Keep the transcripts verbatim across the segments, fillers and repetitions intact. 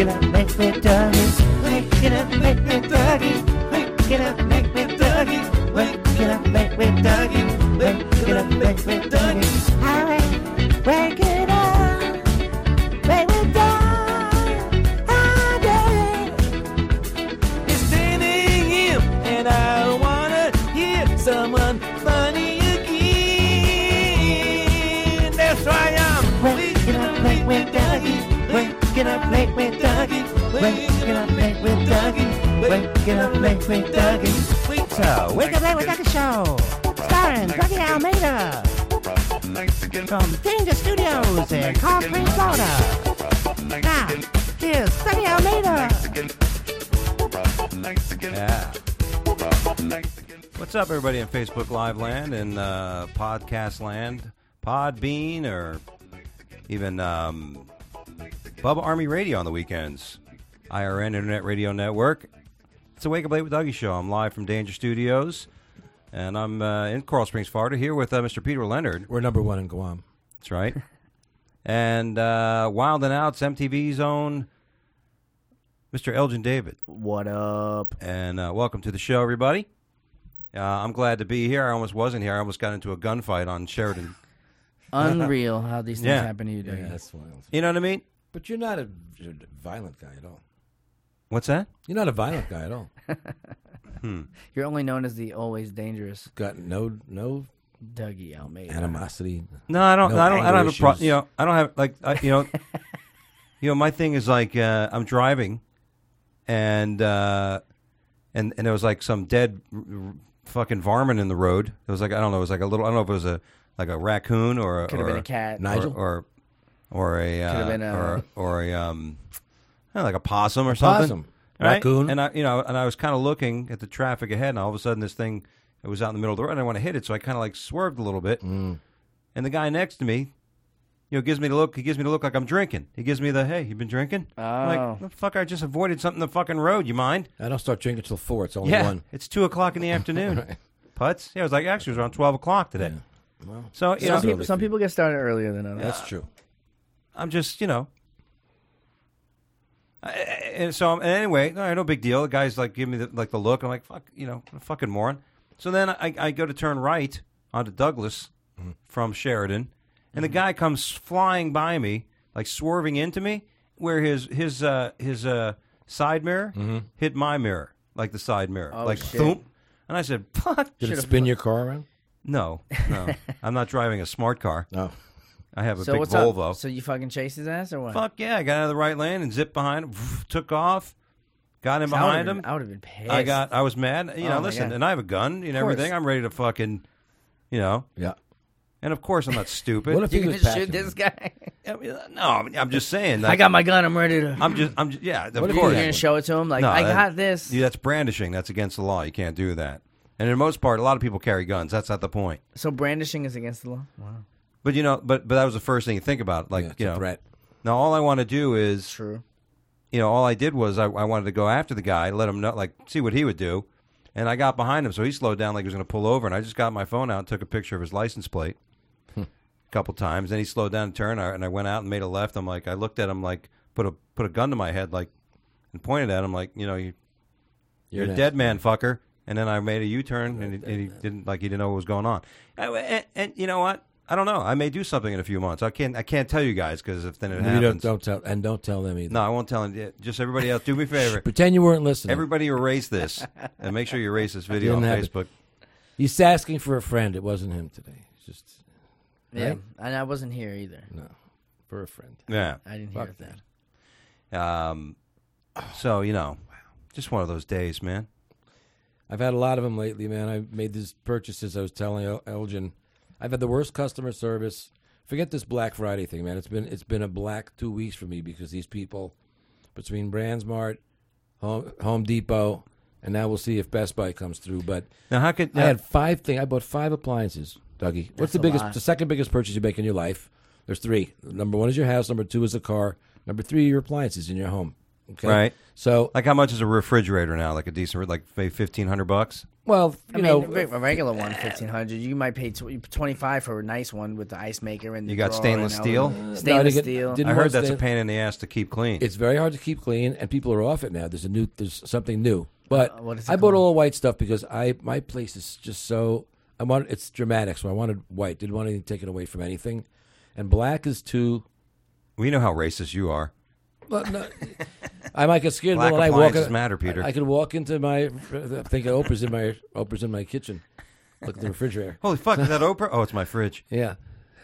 it up, make me Dougie. Wake it up, make me Dougie. Wake it up, make me Dougie. Wake it up, make me Dougie. Wake it up, make me Dougie. Alright, wake it up, make me Dougie. It's ten a.m. and I wanna hear someone funny again. That's why I'm waking up late with Dougie. Waking up late with Dougie. Waking up late with Dougie. Waking up late with Dougie. So, Wake Up Late with Dougie Show, starring Dougie Almeida, from Danger Studios in Cold Spring, Florida. Now, here's Dougie Almeida. Yeah. What's up, everybody in Facebook Live land and uh, podcast land, Podbean, or even um, Bubba Army Radio on the weekends, I R N Internet Radio Network. It's a Wake Up Late with Dougie show. I'm live from Danger Studios, and I'm uh, in Coral Springs, Florida, here with uh, Mister Peter Leonard. We're number one in Guam. That's right. And uh, Wild and Out's M T V's own Mister Elgin David. What up? And uh, welcome to the show, everybody. Uh, I'm glad to be here. I almost wasn't here. I almost got into a gunfight on Sheridan. Unreal how these things Yeah. happen to you, Dougie. Yeah, that's wild. You know what I mean? But you're not a, you're a violent guy at all. What's that? You're not a violent guy at all. Hmm. You're only known as the always dangerous Got no no Dougie Almeida. animosity. No, I don't. No I don't. I don't anger have a problem. issues. You know, I don't have like. I, you know, you know. My thing is like uh, I'm driving, and uh, and and there was like some dead r- r- fucking varmint in the road. It was like I don't know. It was like a little. I don't know if it was a like a raccoon or a, Could have or been a cat. Nigel? or or, or a uh, Could've been a- or or a um, I don't know, like a possum or something. Possum. Right? Raccoon. And I, you know, and I was kind of looking at the traffic ahead, and all of a sudden, this thing, it was out in the middle of the road, and I want to hit it, so I kind of like swerved a little bit. Mm. And the guy next to me, you know, gives me the look. He gives me the look like I'm drinking. He gives me the, hey, you been drinking? I'm Oh. like, what the fuck? I just avoided something in the fucking road. You mind? I don't start drinking till four. It's only yeah, one. it's two o'clock in the afternoon. Right. Putz. Yeah, it was like actually it was around twelve o'clock today. Yeah. Well, So you Some, know, Sounds people, early some for you. people get started earlier than others. That's true. I'm just, you know. I, and so, and anyway, no, no big deal. The guy's like, give me the, like the look. I'm like, fuck, you know, what a fucking moron. So then I, I go to turn right onto Douglas Mm-hmm. from Sheridan, and the guy comes flying by me, like swerving into me, where his his uh, his uh, side mirror Mm-hmm. hit my mirror, like the side mirror, Oh, like shit. thump. And I said, fuck. Did it Should've spin fu- your car around? No, no, I'm not driving a smart car. No. I have a So big what's Volvo. up? So you fucking chased his ass or what? Fuck yeah, I got out of the right lane and zipped behind him, took off, got him I would've behind been- him. I would have been pissed. I got, I was mad. You Oh know, my listen, God. and I have a gun and Of everything. course. I'm ready to fucking, you know, Yeah. and of course I'm not stupid. What if he You was gonna shoot passionate? this guy? I mean, no, I mean, I'm just saying. I Like, got my gun. I'm ready to. I'm just, I'm just, yeah, of What if You're course. he- gonna show it to him like No, I that- got this. Yeah, that's brandishing. That's against the law. You can't do that. And in the most part, a lot of people carry guns. That's not the point. So brandishing is against the law. Wow. But you know, but but that was the first thing you think about. Like Yeah, it's you a know, threat. now all I want to do is True. you know, all I did was I, I wanted to go after the guy, let him know, like, see what he would do. And I got behind him, so he slowed down like he was going to pull over. And I just got my phone out and took a picture of his license plate a couple times. Then he slowed down and turned, and I went out and made a left. I'm like, I looked at him like, put a put a gun to my head, like, and pointed at him like, you know, you, you're, You're a next. dead man, fucker. And then I made a U-turn, and, he, and he didn't like he didn't know what was going on. And, and, and you know what? I don't know. I may do something in a few months. I can't. I can't tell you guys because if then it You happens. don't, don't tell, and don't tell them either. No, I won't tell him. Just everybody else, do me a favor. Pretend you weren't listening. Everybody erase this, and make sure you erase this video on Didn't happen. Facebook. He's asking for a friend. It wasn't him today. It's just Yeah, Right? and I wasn't here either. no for a friend. Yeah. I didn't hear Fuck that. Um. So you know, just one of those days, man. I've had a lot of them lately, man. I made these purchases. I was telling El- Elgin, I've had the worst customer service. Forget this Black Friday thing, man. It's been it's been a black two weeks for me because these people, between Brandsmart, Home, Home Depot, and now we'll see if Best Buy comes through. But Now, how could I had five things. I bought five appliances, Dougie. What's That's the a biggest, lot. the second biggest purchase you make in your life? There's three. Number one is your house. Number two is a car. Number three, your appliances in your home. Okay, Right. So like how much is a refrigerator now? Like a decent, like maybe fifteen hundred bucks. Well, I you mean, know, a regular one, fifteen hundred. You might pay tw- twenty-five for a nice one with the ice maker and the You got drawer stainless and all steel? the- No, I Stainless didn't get- steel. didn't I want heard that's a stain- pain in the ass to keep clean. It's very hard to keep clean, and people are off it now. There's a new, there's something new. But Uh, what is it I bought called? all white stuff because I my place is just so I want it's dramatic, so I wanted white. Didn't want anything taken away from anything, and black is too. We know how racist you are. Well, no, I might get scared Black when I walk. appliances in- matter, Peter. I, I could walk into my. I think Oprah's in my Oprah's in my kitchen. Look at the refrigerator. Holy fuck, is that Oprah? Oh, it's my fridge. Yeah.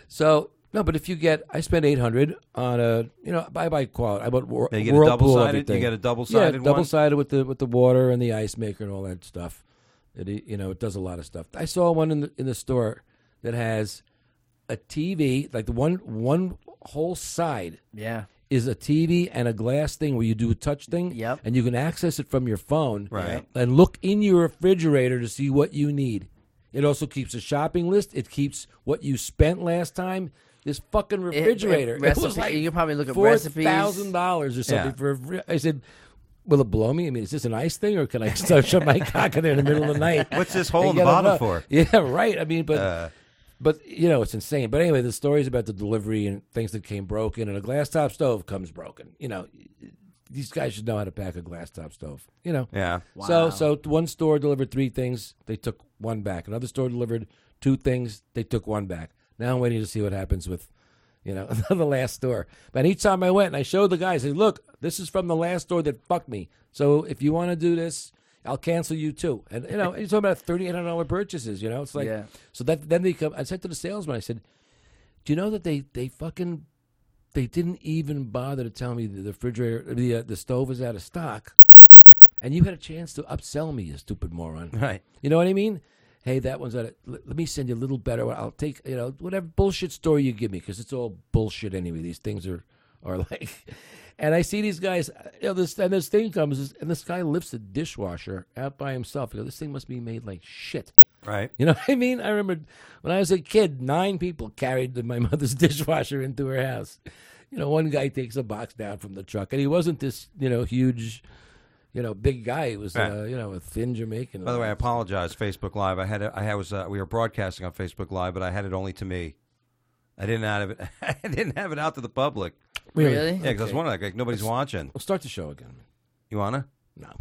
So no, but if you get, I spent eight hundred on a, you know, I buy quality. I bought Wor- Now, you get a Whirlpool double-sided- everything. you get a double-sided yeah, one? double sided with the with the water and the ice maker and all that stuff. It you know it does a lot of stuff. I saw one in the in the store that has a T V, like the one one whole side Yeah. is a T V and a glass thing where you do a touch thing. Yep. And you can access it from your phone. Right. And look in your refrigerator to see what you need. It also keeps a shopping list. It keeps what you spent last time. This fucking refrigerator. It, recipe- was like you can probably look at four recipes. thousand dollars or something Yeah. for. A, fri- I said, "Will it blow me? I mean, is this an ice thing, or can I start shut my cock in there in the middle of the night? What's this hole and in the get a bottom bu- for? Yeah, right. I mean, but Uh, but you know, it's insane. But anyway, the stories about the delivery and things that came broken, and a glass top stove comes broken. You know, these guys should know how to pack a glass top stove. You know. yeah. So Wow. so one store delivered three things, they took one back. Another store delivered two things, they took one back. Now I'm waiting to see what happens with, you know, the last store. But each time I went and I showed the guys, I said, look, this is from the last store that fucked me. So if you want to do this, I'll cancel you too. And you know, you're talking about thirty-eight hundred dollars purchases. You know, it's like Yeah. so that then they come. I said to the salesman, I said, do you know that they they fucking they didn't even bother to tell me the refrigerator, the uh, the stove is out of stock, and you had a chance to upsell me, you stupid moron. Right. You know what I mean? Hey, that one's out of, let, let me send you a little better one. I'll take, you know, whatever bullshit story you give me, because it's all bullshit anyway. These things are, are like, and I see these guys, you know, this, and this thing comes, and this guy lifts a dishwasher out by himself. I go, this thing must be made like shit. Right. You know what I mean? I remember when I was a kid, nine people carried the, my mother's dishwasher into her house. You know, one guy takes a box down from the truck, and he wasn't this, you know, huge, you know, big guy. He was, Right. uh, you know, a thin Jamaican. By the way, I apologize. Facebook Live. I had. It, I had, was. Uh, we were broadcasting on Facebook Live, but I had it only to me. I didn't have it. I didn't have it out to the public. Really? Really? Yeah, because I was Okay. wondering, like, nobody's watching. We'll start the show again. You wanna? No.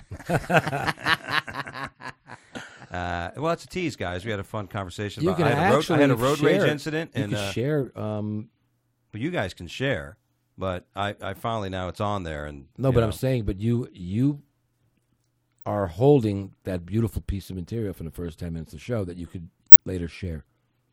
Uh, well, it's a tease, guys. We had a fun conversation. You about, can I, had a road, actually I had a road share. rage incident, You and can uh, share. Um, well, you guys can share. But I, I finally now it's on there, and no, you but know. I'm saying, but you you are holding that beautiful piece of material from the first ten minutes of the show that you could later share.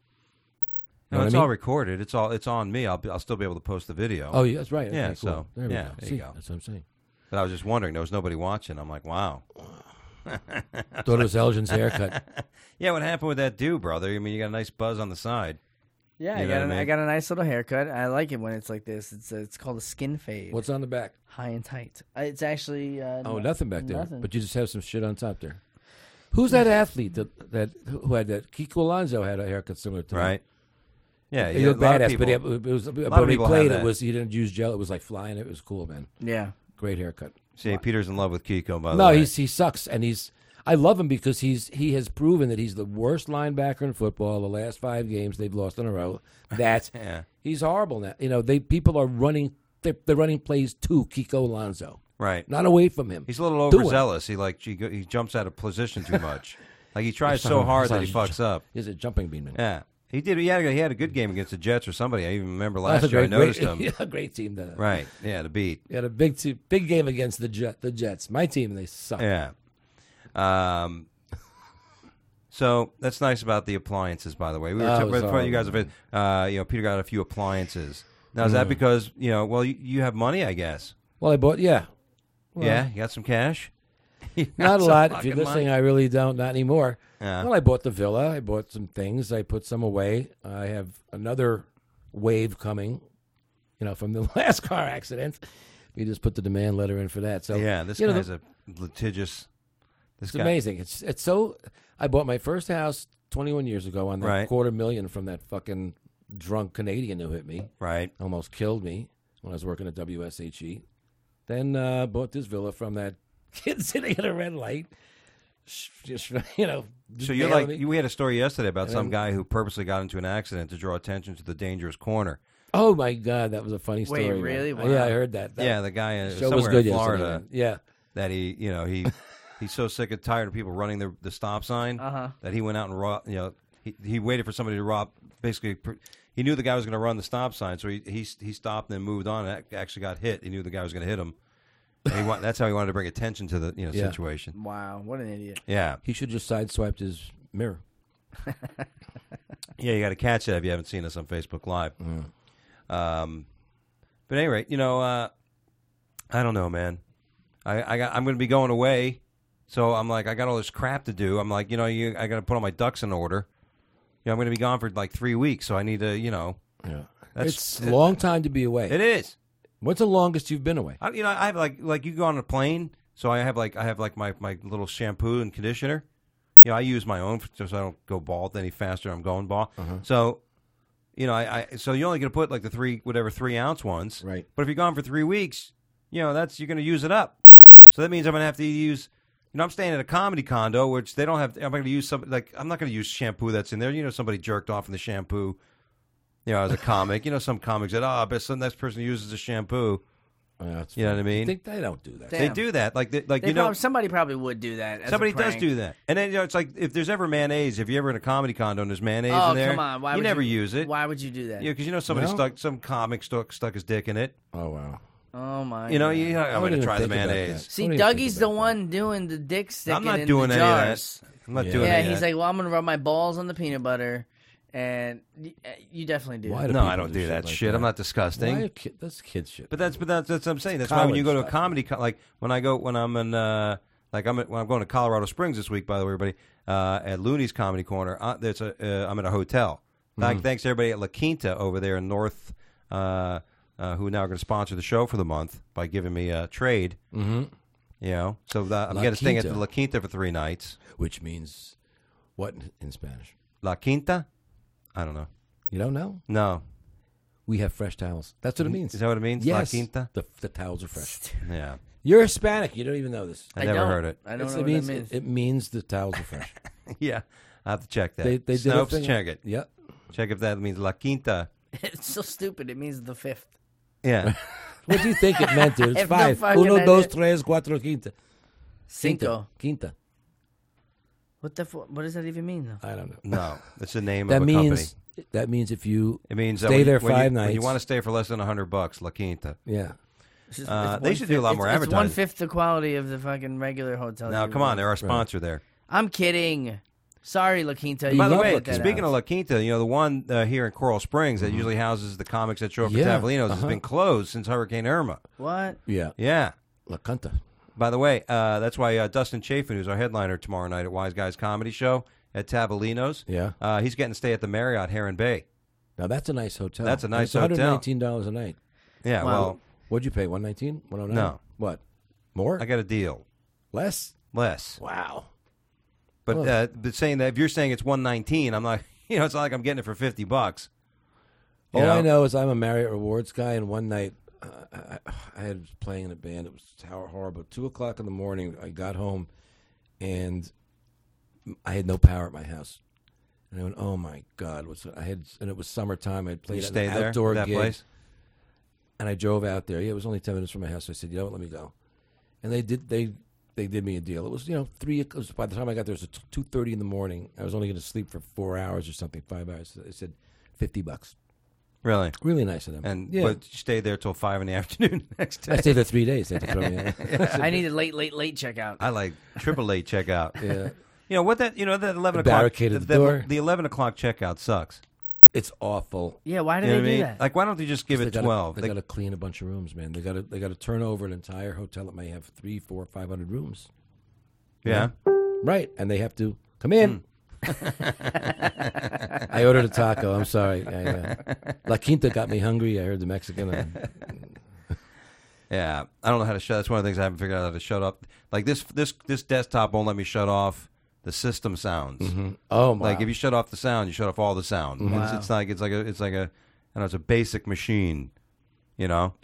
No, Know what it's I mean? all recorded. It's all it's on me. I'll be, I'll still be able to post the video. Oh, yeah, that's right. Okay, Yeah, cool. so, there we yeah, go. there See, you go. that's what I'm saying. But I was just wondering. There was nobody watching. I'm like, wow. Thought it was Elgin's haircut. Yeah, what happened with that dude, brother? I mean, you got a nice buzz on the side. Yeah, You I know got, what an, I I mean? got a nice little haircut. I like it when it's like this. It's uh, it's called a skin fade. What's on the back? high and tight? Uh, it's actually uh, Oh, no- nothing back there. nothing. But you just have some shit on top there. Who's that athlete that that who had that? Kiko Alonso had a haircut similar to that. Right. Yeah, He yeah, looked a lot of badass, but people- he, it was lot but of when he people have played, that. it was he didn't use gel. It was like flying. It was cool, man. yeah. Great haircut. See, Peter's in love with Kiko, by the No, way. he's he sucks, and he's. I love him because he's he has proven that he's the worst linebacker in football. The last five games they've lost in a row. That Yeah. he's horrible now. You know, they people are running. They're, they're running plays to Kiko Alonso, Right. not away from him. He's a little Do it. overzealous. He like he, go- he jumps out of position too much. Like he tries so hard that he fucks up. He's a jumping bean man. Yeah. He did. He had, a, he had a good game against the Jets or somebody. I even remember That's last a year. I great, noticed great, him. yeah, a great team. To, Right. Yeah, the beat. He had a big te- big game against the Jet, the Jets. My team, and they suck. Yeah. Um. So that's nice about the appliances, by the way. We were Oh, talking it's before you horrible, guys have, uh, you know, Peter got a few appliances. Now is that Mm. because you know? Well, you, you have money, I guess. Well, I bought yeah. Well, Yeah, you got some cash. You got Not a some lot. If fucking you're listening, money? I really don't. Not anymore. Yeah. Well, I bought the villa. I bought some things. I put some away. I have another wave coming, you know, from the last car accident. We just put the demand letter in for that. So yeah, this you know, guy's the- a litigious. This it's guy, amazing. It's it's so. I bought my first house twenty-one years ago on that Right. quarter million from that fucking drunk Canadian who hit me, right? almost killed me when I was working at W S H E. Then uh, bought this villa from that kid sitting at a red light. just you know. So you're like you, we had a story yesterday about some guy who purposely got into an accident to draw attention to the dangerous corner. Oh my God, that was a funny story. Wait, really? Wow. Wow. Yeah, I heard that. that yeah, the guy uh, show somewhere was good in Florida. yesterday. Yeah, that he, you know, he he's so sick and tired of people running the the stop sign Uh-huh. that he went out and robbed. You know, he he waited for somebody to rob. Basically, he knew the guy was going to run the stop sign, so he he he stopped and then moved on. And actually got hit. He knew the guy was going to hit him. And he wa- that's how he wanted to bring attention to the you know Yeah. situation. Wow, what an idiot. Yeah, he should just sideswiped his mirror. yeah, you got to catch that if you haven't seen us on Facebook Live. Mm. Um, but anyway, you know, uh, I don't know, man. I, I got, I'm going to be going away, so I'm like, I got all this crap to do. I'm like, you know, you, I got to put all my ducks in order. You know, I'm going to be gone for like three weeks, so I need to, you know. Yeah, That's, it's a long time to be away. It is. What's the longest you've been away? I, you know, I have like, like you go on a plane, so I have like, I have like my, my little shampoo and conditioner. You know, I use my own so I don't go bald any faster. I'm going bald. Uh-huh. So. You know, I, I so you're only going to put like the three, whatever, three ounce ones. Right. But if you're gone for three weeks, you know, that's you're going to use it up. So that means I'm going to have to use, you know, I'm staying at a comedy condo, which they don't have, I'm going to use some, like, I'm not going to use shampoo that's in there. You know, somebody jerked off in the shampoo, you know, as a comic. You know, some comics said, oh, I bet some next person uses the shampoo. Yeah, that's You know fine. what I mean? I think they don't do that. Damn. They do that. Like, they, like They you know, prob- somebody probably would do that. As a somebody does prank. do that. And then, you know, it's like if there's ever mayonnaise, if you're ever in a comedy condo and there's mayonnaise Oh, in there, come on. Why you would never you, use it. Why would you do that? Yeah, because you know somebody No? stuck, some comic stuck, stuck his dick in it. Oh wow. Oh, my You know, God. you know, I'm wouldn't going to even try the think about mayonnaise. that. See, What do you think Dougie's about the that? one doing the dick sticking I'm not in doing the any of that. jars. I'm not Yeah. doing Yeah, any of he's that. like, well, I'm going to rub my balls on the peanut butter. And y- you definitely do. Why that. do No, people I don't do shit that like shit. that? I'm not disgusting. Why are kid, that's kid shit. But that's but that's, that's what I'm saying. That's why when you go to a College comedy, co- like when I go when I'm in uh, like I'm at, when I'm going to Colorado Springs this week. By the way, everybody uh, at Looney's Comedy Corner. Uh, there's a uh, I'm at a hotel. Like, thanks to everybody at La Quinta over there in North, uh, uh, who now are going to sponsor the show for the month by giving me a trade. Mm-hmm. You know, so that, I'm La getting staying at Quinta. the La Quinta for three nights. Which means what in, in Spanish? La Quinta? I don't know. You don't know? No, We have fresh towels. That's what it means. is that what it means? Yes. La Quinta? The, the towels are fresh. Yeah, You're Hispanic. You don't even know this. I, I never don't. heard it. I don't It's- know it what means that means. It, it means the towels are fresh. Yeah, I have to check that. they they did a Snopes, thing. check it. Yep. Check if that means La Quinta. It's so stupid. It means the fifth. Yeah. What do you think it meant, dude? It's Have no five. fucking Uno, idea. dos, tres, cuatro, quinta. Cinco. Quinta. What the? Fu- what does that even mean, though? I don't know. No, it's the name That of a company. means that means if you It means that stay when, there when five you, nights. When you want to stay for less than a hundred bucks, La Quinta. yeah. It's just- Uh, it's they should do a lot one-fifth- more it's, It's advertising. one fifth the quality of the fucking regular hotel. Now, you come on, go. they're our sponsor there. I'm kidding. Sorry, La Quinta. You By the love way, La Quinta. speaking of La Quinta, you know the one uh, here in Coral Springs that usually houses the comics that show up Yeah, for Tavolino's has uh-huh. been closed since Hurricane Irma. What? Yeah. Yeah. La Canta. By the way, uh, that's why uh, Dustin Chafin, who's our headliner tomorrow night at Wise Guys Comedy Show at Tavolino's, Yeah. uh, he's getting to stay at the Marriott Heron Bay. Now that's a nice hotel. That's a nice it's one hundred hotel. nineteen dollars a night. Yeah, Wow. well, What'd you pay? one nineteen? one oh nine? No. What? More? I got a deal. Less? Less. Wow. But, Oh. uh, but saying that if you're saying it's one nineteen, I'm like, you know, it's not like I'm getting it for fifty bucks. You All know? I know is I'm a Marriott Rewards guy, and one night uh, I, I had was playing in a band. It was hor- horrible. Two o'clock in the morning, I got home, and I had no power at my house. And I went, "Oh my God!" What's I had? And it was summertime. I played You at stayed an there, outdoor that gig, place? and I drove out there. Yeah, it was only ten minutes from my house. So I said, "You know what? Let me go." And they did. They they did me a deal. It was you know three. It was, by the time I got there, it was two thirty in the morning. I was only going to sleep for four hours or something, five hours. They said fifty bucks. Really? Really nice of them. And yeah. but you stayed there till five in the afternoon the next day. I stayed there three days. They had to throw me out. I need a late, late, late checkout. I like triple late checkout. Yeah. You know what that you know that eleven The o'clock barricaded the, the door. the eleven o'clock checkout sucks. It's awful. Yeah, why do You know they what I do mean? that? Like why don't they just give They it gotta- twelve? They, They- got to clean a bunch of rooms, man. They got to they got to turn over an entire hotel that may have three, four, five hundred rooms. yeah. Right, and they have to come in. I ordered a taco. I'm sorry. I, uh, La Quinta got me hungry. I heard the Mexican. And, Yeah, I don't know how to shut. That's one of the things I haven't figured out how to shut up. Like this, this, this desktop won't let me shut off the system sounds. oh my! Like if you shut off the sound, you shut off all the sound. It's, Wow. it's like it's like a it's like a I don't know, it's a basic machine, you know. yeah,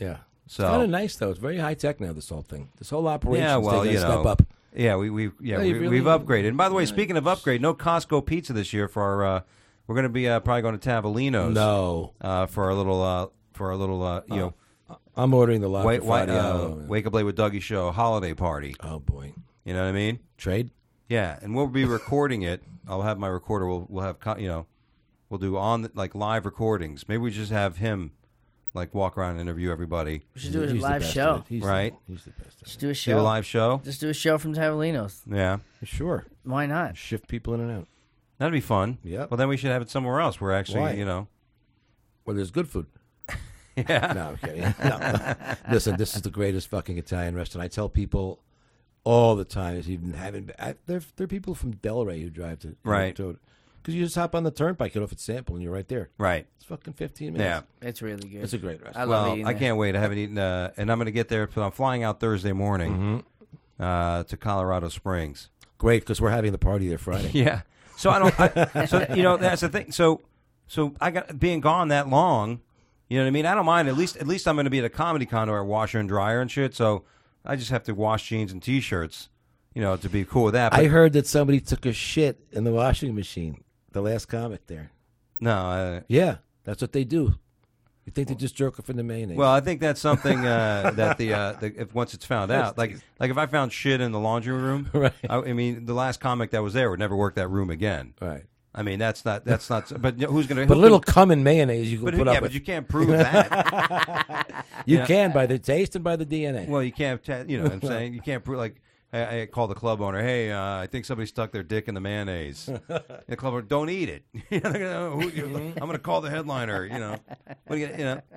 So It's kind of nice though. It's very high tech now. This whole thing, this whole operation. yeah, well, taking you a know, step up. yeah, we we yeah, Yeah, we, you really- we've upgraded. And by the way, speaking of upgrade, no Costco pizza this year for our. Uh, we're going to be uh, probably going to Tavolino's. No, Uh, for our little uh, for our little uh, you know I'm ordering the lot wait, for wait, Friday. uh, oh, man. Wake Up Late with Dougie show holiday party. Oh boy, You know what I mean? trade. Yeah, and we'll be recording it. I'll have my recorder. We'll we'll have co- you know, we'll do on the, like live recordings. Maybe we just have him like walk around and interview everybody. We should do a He's the live best show. at it. He's Right. The, he's the best. At Just it. do a show. Do a live show. Just do a show from Tavolino's. Yeah, Sure, Why not? shift people in and out. that'd be fun. Yep. Well, then we should have it somewhere else. We're actually Why? you know. Well, there's good food. Yeah. No, I'm kidding. No. Listen, this is the greatest fucking Italian restaurant. I tell people all the time, is even having I, there. There are people from Delray who drive to Right. because you just hop on the turnpike, get off at Sample, and you're right there. Right. It's fucking fifteen Yeah. minutes. It's really good. It's a great I restaurant. love Well, eating I there. can't wait. I haven't eaten, uh, and I'm going to get there. So I'm flying out Thursday morning uh, to Colorado Springs. Great, because we're having the party there Friday. Yeah. So I don't. I, so you know that's the thing. So so I got being gone that long. You know what I mean? I don't mind. At least at least I'm going to be at a comedy con or a washer and dryer and shit. So I just have to wash jeans and t-shirts. You know, to be cool with that. But I heard that somebody took a shit in the washing machine. The last comic there. no. Uh, Yeah, that's what they do. You think they just jerk off in the mayonnaise? well, I think that's something uh, that the, uh, the if once it's found out, like like if I found shit in the laundry room, Right. I, I mean, the last comic that was there would never work that room again. right. I mean, that's not that's not. But who's going to? But a little cum and mayonnaise you can But put yeah, up but with. you can't prove that. You yeah. can by the taste and by the D N A. Well, you can't. T- you know what I'm saying? You can't prove like. I, I call the club owner. Hey, uh, I think somebody stuck their dick in the mayonnaise. the club owner, don't eat it. You know, they're gonna, who, you, I'm going to call the headliner. You know, what do you, you know.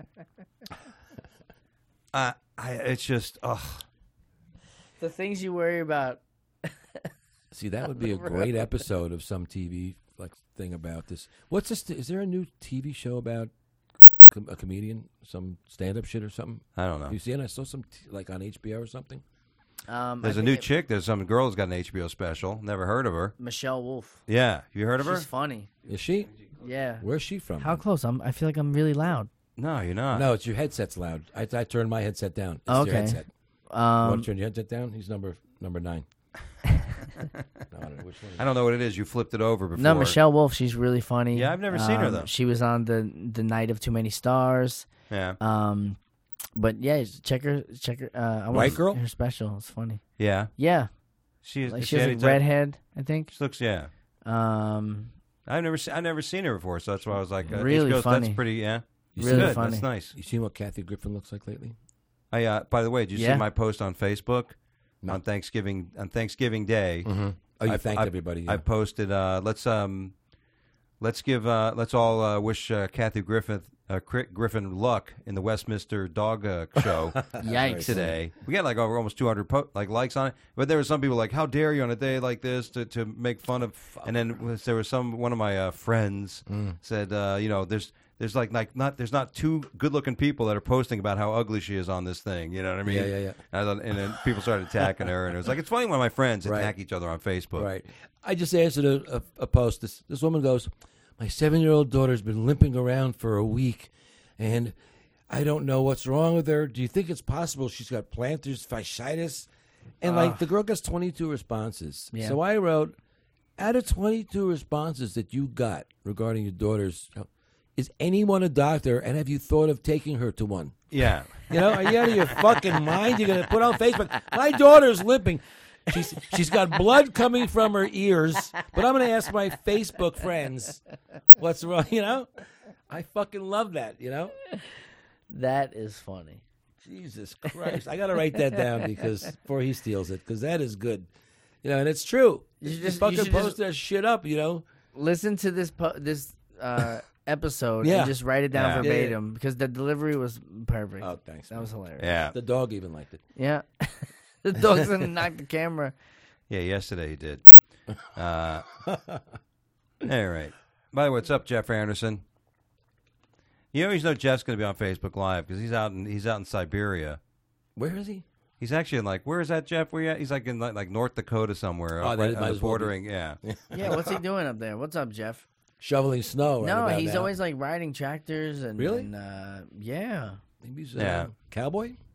Uh, I, it's just, ugh. The things you worry about. See, that would be a great episode of some T V like thing about this. What's this? Is there a new T V show about com- a comedian, some stand-up shit or something? I don't know. You see it? I saw some t- like on H B O or something. Um, There's I a new think chick. There's some girl who's got an H B O special. Never heard of her. Michelle Wolf. Yeah, have you heard of her? She's funny. Is she? Yeah. Where's she from? How close? I'm. I feel like I'm really loud. No, you're not. No, it's your headset's loud. I, I turned my headset down. It's Okay. your headset. You Um, want to turn your headset down? He's number number nine. no, I don't know which one. I don't know what it is. You flipped it over before. no, Michelle Wolf. She's really funny. Yeah, I've never seen her, Um, though. She was on the the Night of Too Many Stars. Yeah, Um, but yeah, check her. Check her. Uh, I want White girl? Her special. It's funny. yeah. Yeah, She is. like is she has any a type- redhead. I think. She looks. Yeah. Um, I've never seen. I've never seen her before, so that's why I was like, uh, Really H B O's, funny. That's pretty. Yeah. You Really see, Good. funny. That's nice. You seen what Kathy Griffin looks like lately? I. Uh, by the way, did you Yeah. see my post on Facebook No. on Thanksgiving on Thanksgiving Day? Mm-hmm. Oh, you I- thanked I- everybody. I Yeah. posted. Uh, let's um, let's give. Uh, let's all uh, wish uh, Kathy Griffin uh, Cri- Griffin luck in the Westminster Dog uh, Show. yikes. Today we got like over almost two hundred po- like likes on it, but there were some people like, "How dare you on a day like this to, to make fun of?" And then was- there was some one of my uh, friends Mm. said, uh, "You know, there's there's like like not there's not two good looking people that are posting about how ugly she is on this thing." You know what I mean? Yeah, yeah, yeah. And, I thought, and then people started attacking her, and it was like it's funny when my friends Right. attack each other on Facebook. Right. I just answered a, a, a post. This this woman goes, "My seven-year-old daughter's been limping around for a week, and I don't know what's wrong with her. Do you think it's possible she's got plantar fasciitis?" And like the girl gets twenty-two responses. Yeah. So I wrote, out of twenty-two responses that you got regarding your daughter's, is anyone a doctor? And have you thought of taking her to one? Yeah. You know, are you out of your fucking mind? You're gonna put on Facebook, my daughter's limping. She's she's got blood coming from her ears, but I'm gonna ask my Facebook friends what's wrong. You know, I fucking love that. You know, That is funny. Jesus Christ, I gotta write that down because before he steals it, because that is good. You know, and it's true. You You, should just- you fucking should post just- that shit up. You know, Listen to this po- this uh, episode Yeah. and just write it down Yeah. verbatim because the delivery was perfect. oh thanks. That was hilarious. Yeah. The dog even liked it. Yeah. The dog's gonna knock the camera. Yeah, yesterday he did. Uh, all right. By the way, what's up, Jeff Anderson? You always know Jeff's going to be on Facebook Live because he's out in he's out in Siberia. Where is he? He's actually in like where is that, Jeff? Where you at? He's like in like, like North Dakota somewhere. Oh, up that right might on the as well be. bordering. Yeah. Yeah, what's he doing up there? What's up, Jeff? Shoveling snow. Right no, about he's now. always like riding tractors and Really? and, uh, yeah. Maybe he's Yeah. a cowboy.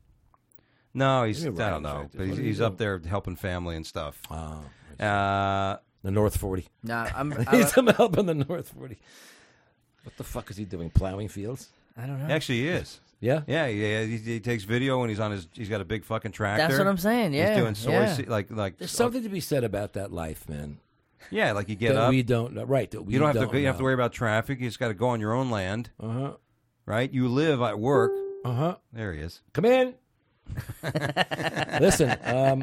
No, he's Maybe I don't Ryan's know, right. but What he's, is he he's doing? up there helping family and stuff. Oh, Uh, the North forty. Nah, I'm. He's I, helping the North forty. What the fuck is he doing? Plowing fields? I don't know. actually, he is. Yeah. Yeah, yeah. He, he takes video when he's on his. He's got a big fucking tractor. That's what I'm saying. Yeah, He's doing soy, yeah. se- like like. There's something to be said about that life, man. Yeah, like you get that up. we don't know. Right. That we you don't have don't to. You have to know. worry about traffic. You just got to go on your own land, Uh huh. right? You live at work. Uh huh. There he is. Come in. Listen, um,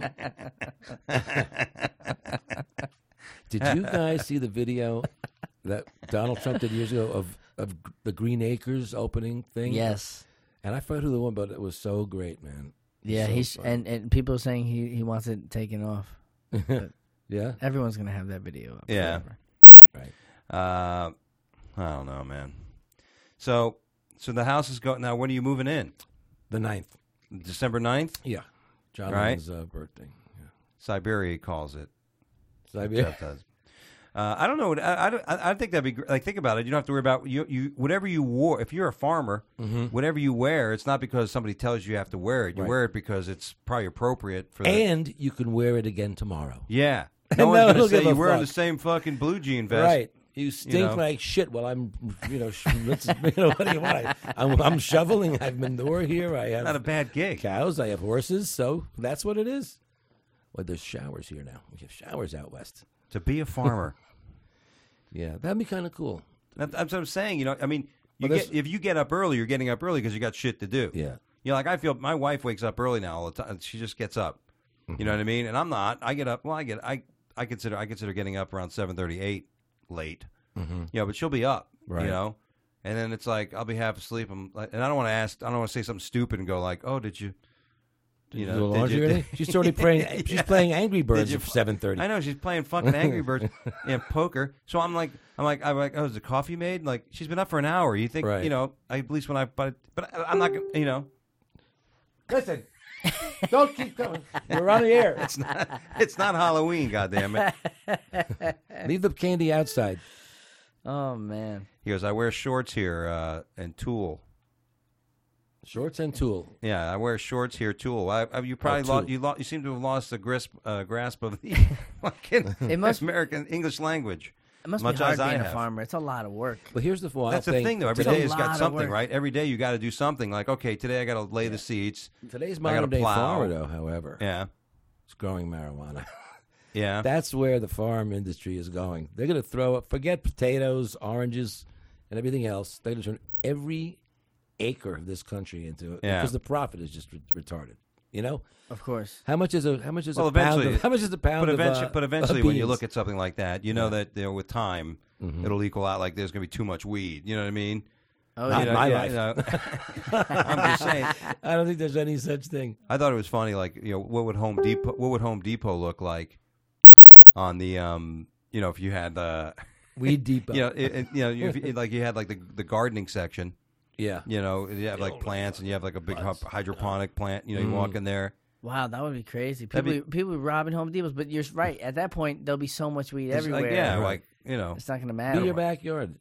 did you guys see the video that Donald Trump did years ago of, of the Green Acres opening thing? Yes. And I forgot who the one, but it was so great, man. Yeah, So he's fun. and, and people are saying he, he wants it taken off. Yeah. Everyone's gonna have that video up Yeah. forever. Right. Uh, I don't know, man. So, so the house is going now. When are you moving in? The ninth. December ninth? Yeah. John Right. Lennon's uh, birthday. Yeah. Siberia he calls it. Siberia. Jeff does. Uh, I don't know. I, I, don't- I I think that'd be gr- like think about it. You don't have to worry about you. You whatever you wore. If you're a farmer, whatever you wear, it's not because somebody tells you you have to wear it. You Right. wear it because it's probably appropriate for. The, And you can wear it again tomorrow. yeah, And no one's no one gonna will say give a you're wearing fuck. the same fucking blue jean vest. Right. You stink know. like shit. Well, I'm, you know, sh- let's, you know, what do you want? I, I'm, I'm shoveling. I have manure here. I have Not a bad gig. cows. I have horses. So that's what it is. Well, there's showers here now. We have showers out west. To be a farmer. Yeah, that'd be kind of cool. That- That's what I'm saying. You know, I mean, you Well, get, there's- if you get up early, you're getting up early because you got shit to do. Yeah. You know, like I feel my wife wakes up early now all the time. She just gets up. You know what I mean? And I'm not. I get up. Well, I get. I I consider. I consider getting up around seven thirty eight late. Mm-hmm. You know, but she'll be up. Right. You know, and then it's like I'll be half asleep. I'm like, and I don't want to ask. I don't want to say something stupid and go like, "Oh, did you?" You know, Do the did laundry you- already? She's already playing. She's playing Angry Birds you- at seven thirty. I know she's playing fucking Angry Birds and poker. So I'm like, I'm like, I'm like, oh, is the coffee made? Like, she's been up for an hour. You think, Right. you know? I, at least when I, but, but I- I'm not, gonna you know, Listen, don't keep coming. We're on the air. it's not, it's not Halloween. Goddamn it! Leave the candy outside. Oh man. He goes, I wear shorts here uh, and tulle. Shorts and tulle. Yeah, I wear shorts here, tulle. I, I, you probably tulle. lost, you, lo- you seem to have lost the grasp, uh, grasp of the fucking It must- American English language. It must Much be hard as I being a have. farmer. It's a lot of work. But here's the wild That's the thing. thing, though. Every It's a day has lot got of something, work. right? Every day you got to do something. Like, okay, today I got to lay the seeds. Today's I gotta modern day plow. farmer, though, however, Yeah, is growing marijuana. yeah. That's where the farm industry is going. They're going to throw up, forget potatoes, oranges, and everything else. They're going to turn every acre of this country into it Yeah. because the profit is just re- retarded. You know, Of course. how much is a how much is Well, a pound? eventually- Of, how much is a pound? But of, eventually, uh, but of eventually, when you beans? look at something like that, you know that you know, with time, Mm-hmm. it'll equal out. Like there's going to be too much weed. You know what I mean? Oh, Not You know, my yeah, life. you know. I'm just saying. I don't think there's any such thing. I thought it was funny. Like, you know, what would Home Depot? What would Home Depot look like on the, um, you know, if you had, uh, Weed depot. you know, it, it- you know, you, if, you- like you had like the the gardening section. yeah. You know, you have like plants, and you have like a big hy- hydroponic plant. You know, you Mm. walk in there. wow, that would be crazy. That'd People, be- people be robbing Home Depots, but you're right. At that point, there'll be so much weed It's everywhere. Like, yeah, Right. like you know, It's not going to Do matter. your backyard.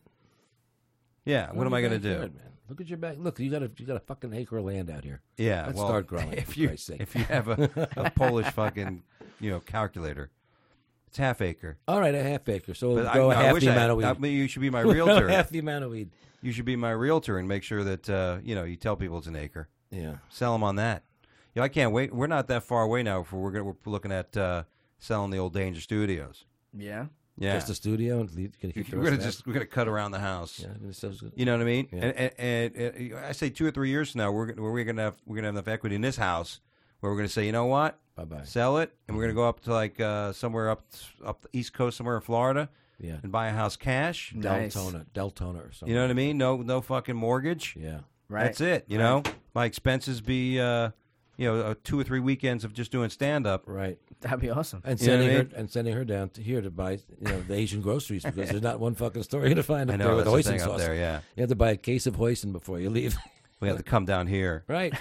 yeah. What am I going to do? Backyard, man. Look at your back. Look, you got a you got a fucking acre of land out here. Yeah, Let's well, start growing, If for you Christ's sake. if you have a, a Polish fucking you know calculator, it's half acre. All right, a half acre. So we'll But grow I, I half wish the I, amount of weed. I mean, you should be my Grow realtor. half the amount of weed. You should be my realtor and make sure that uh, you know you tell people it's an acre. Yeah. Sell them on that. You know, I can't wait. We're not that far away now. For we're gonna, we're looking at uh, selling the old Danger Studios. Yeah. Yeah, Just the studio and leave, gonna keep the we're rest gonna of that? just we're gonna cut around the house. Yeah, gonna sell- You know what I mean? Yeah. And, and, and, and I say two or three years from now, we're gonna, we're gonna have we're gonna have enough equity in this house where we're gonna say, you know what, Bye-bye. sell it, and we're gonna go up to like uh, somewhere up up the East Coast, somewhere in Florida, Yeah. and buy a house cash. Nice. Deltona, Deltona or something. You know what I mean? No, no fucking mortgage. Yeah. Right. That's it. You know, my expenses be uh, you know uh, two or three weekends of just doing stand up. Right. That'd be awesome. And You know what sending I her mean? and sending her down to here to buy, you know, the Asian groceries because there's not one fucking store you're gonna find up I there know with that's the hoisin thing sauce. up there. Yeah, You have to buy a case of hoisin before you leave. we have to come down here. Right.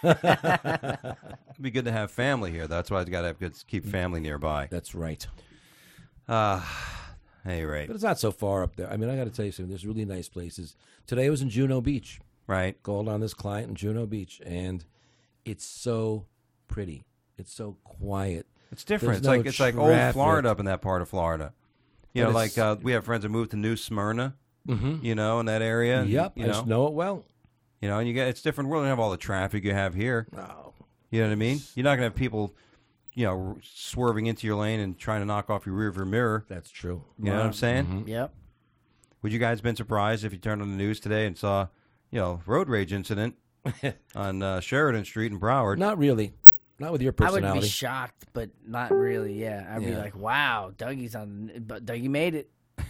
It'd be good to have family here. That's why I got to have good keep family nearby. That's right. Uh hey, right, But it's not so far up there. I mean, I got to tell you something. There's really nice places. Today I was in Juno Beach. right. Called on this client in Juno Beach, and it's so pretty. It's so quiet. It's different. There's It's no like it's like old traffic. Florida up in that part of Florida. You But know, it's- like uh, we have friends that moved to New Smyrna. Mm-hmm. You know, in that area. and, Yep, You I know, just know it well. you know, and you get it's different. We don't have all the traffic you have here. No. You know what I mean? You're not gonna have people, you know, swerving into your lane and trying to knock off your rearview mirror. That's true. You know what I'm saying? Mm-hmm. Yep. Would you guys been surprised if you turned on the news today and saw, you know, road rage incident on uh, Sheridan Street in Broward? Not really. Not with your I would personality. be shocked, but not really. Yeah, I'd be Yeah. like, "Wow, Dougie's on." But Dougie made it.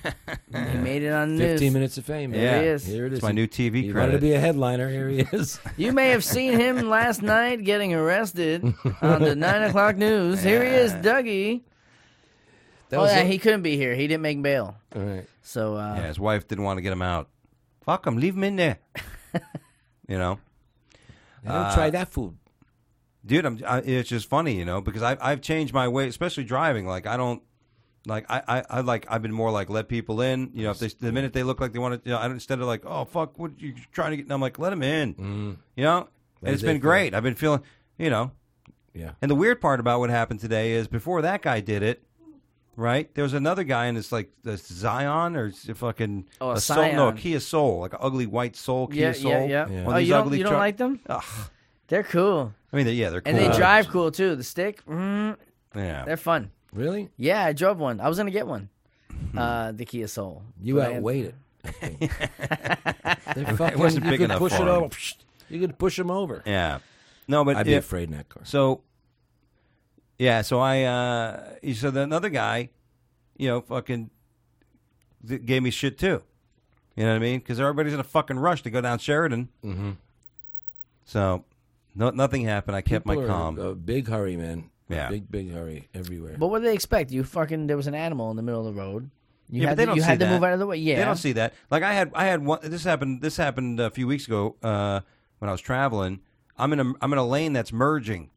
He made it on the news. Fifteen minutes of fame. Man. Yeah. He is. Here it is. It's my new T V He credit. wanted to be a headliner. Here he is. You may have seen him last night getting arrested on the nine o'clock news. Here he is, Dougie. That oh was yeah, it? he couldn't be here. He didn't make bail. All right. So uh, Yeah, his wife didn't want to get him out. Fuck him, leave him in there. You know, I don't Uh, try that food. dude, I'm. I, it's just funny, you know, because I've I've changed my way, especially driving. Like I don't. Like I, I, I like I've been more like let people in. You know, if they the minute they look like they want to, you know, I don't, instead of like, oh fuck, what you trying to get? And I'm like, let them in. Mm. You know, and it's they been feel. great. I've been feeling, you know, Yeah. and the weird part about what happened today is before that guy did it, right? There was another guy in this like this Zion or s- fucking Oh, a Soul, no, a Scion. Kia Soul, like an ugly white Soul Kia yeah, Soul. yeah, yeah, Yeah. One Oh, of these you don't, ugly you don't truck- like them? Ugh. They're cool, I mean, they- yeah, they're cool. and they Cool. drive cool too. The stick, mm, Yeah, they're fun. Really? Yeah, I drove one. I was gonna get one. Uh, the Kia Soul. You But I- outweighed it. I think. They fucking, wasn't you big could enough push for it him. over. You could push him over. yeah. No, but I'd be yeah, afraid in that car. So, yeah, so I, uh, so the another guy, you know, fucking th- gave me shit too. You know what I mean? Because everybody's in a fucking rush to go down Sheridan. Mm-hmm. So, no, nothing happened. I kept People my are calm. A big hurry, man. Yeah. A big, big hurry everywhere. But what do they expect? You fucking there was an animal in the middle of the road. You Yeah, but had they to, don't you see had to that. move out of the way. Yeah, They don't see that. Like I had, I had one. This happened. This happened a few weeks ago uh, when I was traveling. I'm in a, I'm in a lane that's merging,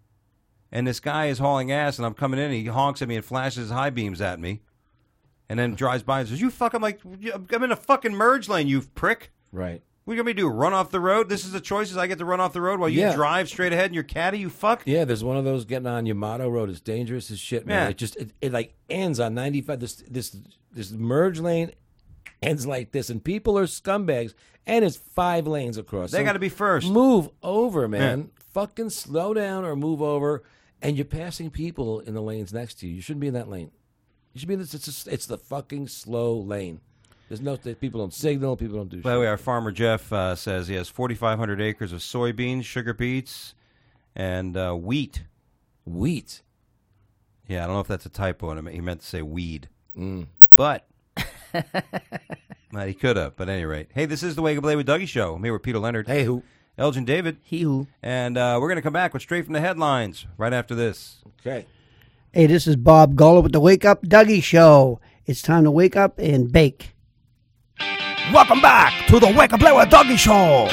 and this guy is hauling ass, and I'm coming in, and he honks at me and flashes his high beams at me, and then drives by and says, "You fuck!" I'm like, "I'm in a fucking merge lane, you prick." Right. What are you going to do? Run off the road? This is the choices I get to run off the road while you Yeah. drive straight ahead in your caddy, you fuck? Yeah, there's one of those getting on Yamato Road. It's dangerous as shit, man. Yeah. It just it, it like ends on ninety-five. This this this merge lane ends like this, and people are scumbags. And it's five lanes across. They So got to be first. move over, man. Fucking slow down or move over. And you're passing people in the lanes next to you. You shouldn't be in that lane. You should be in this. It's just, it's the fucking slow lane. There's no people don't signal. People don't do. By the shit. way, our farmer Jeff uh, says he has forty-five hundred acres of soybeans, sugar beets, and uh, wheat. Wheat. Yeah, I don't know if that's a typo. and He meant to say weed. Mm. But well, he could have. But at any rate, hey, this is the Wake Up Late with Dougie show. I'm here with Peter Leonard, Hey, who? Elgin David, He who. and uh, we're going to come back with Straight from the Headlines right after this. Okay. Hey, this is Bob Gullo with the Wake Up Dougie Show. It's time to wake up and bake. Welcome back to the Wake Up Play with Dougie Show.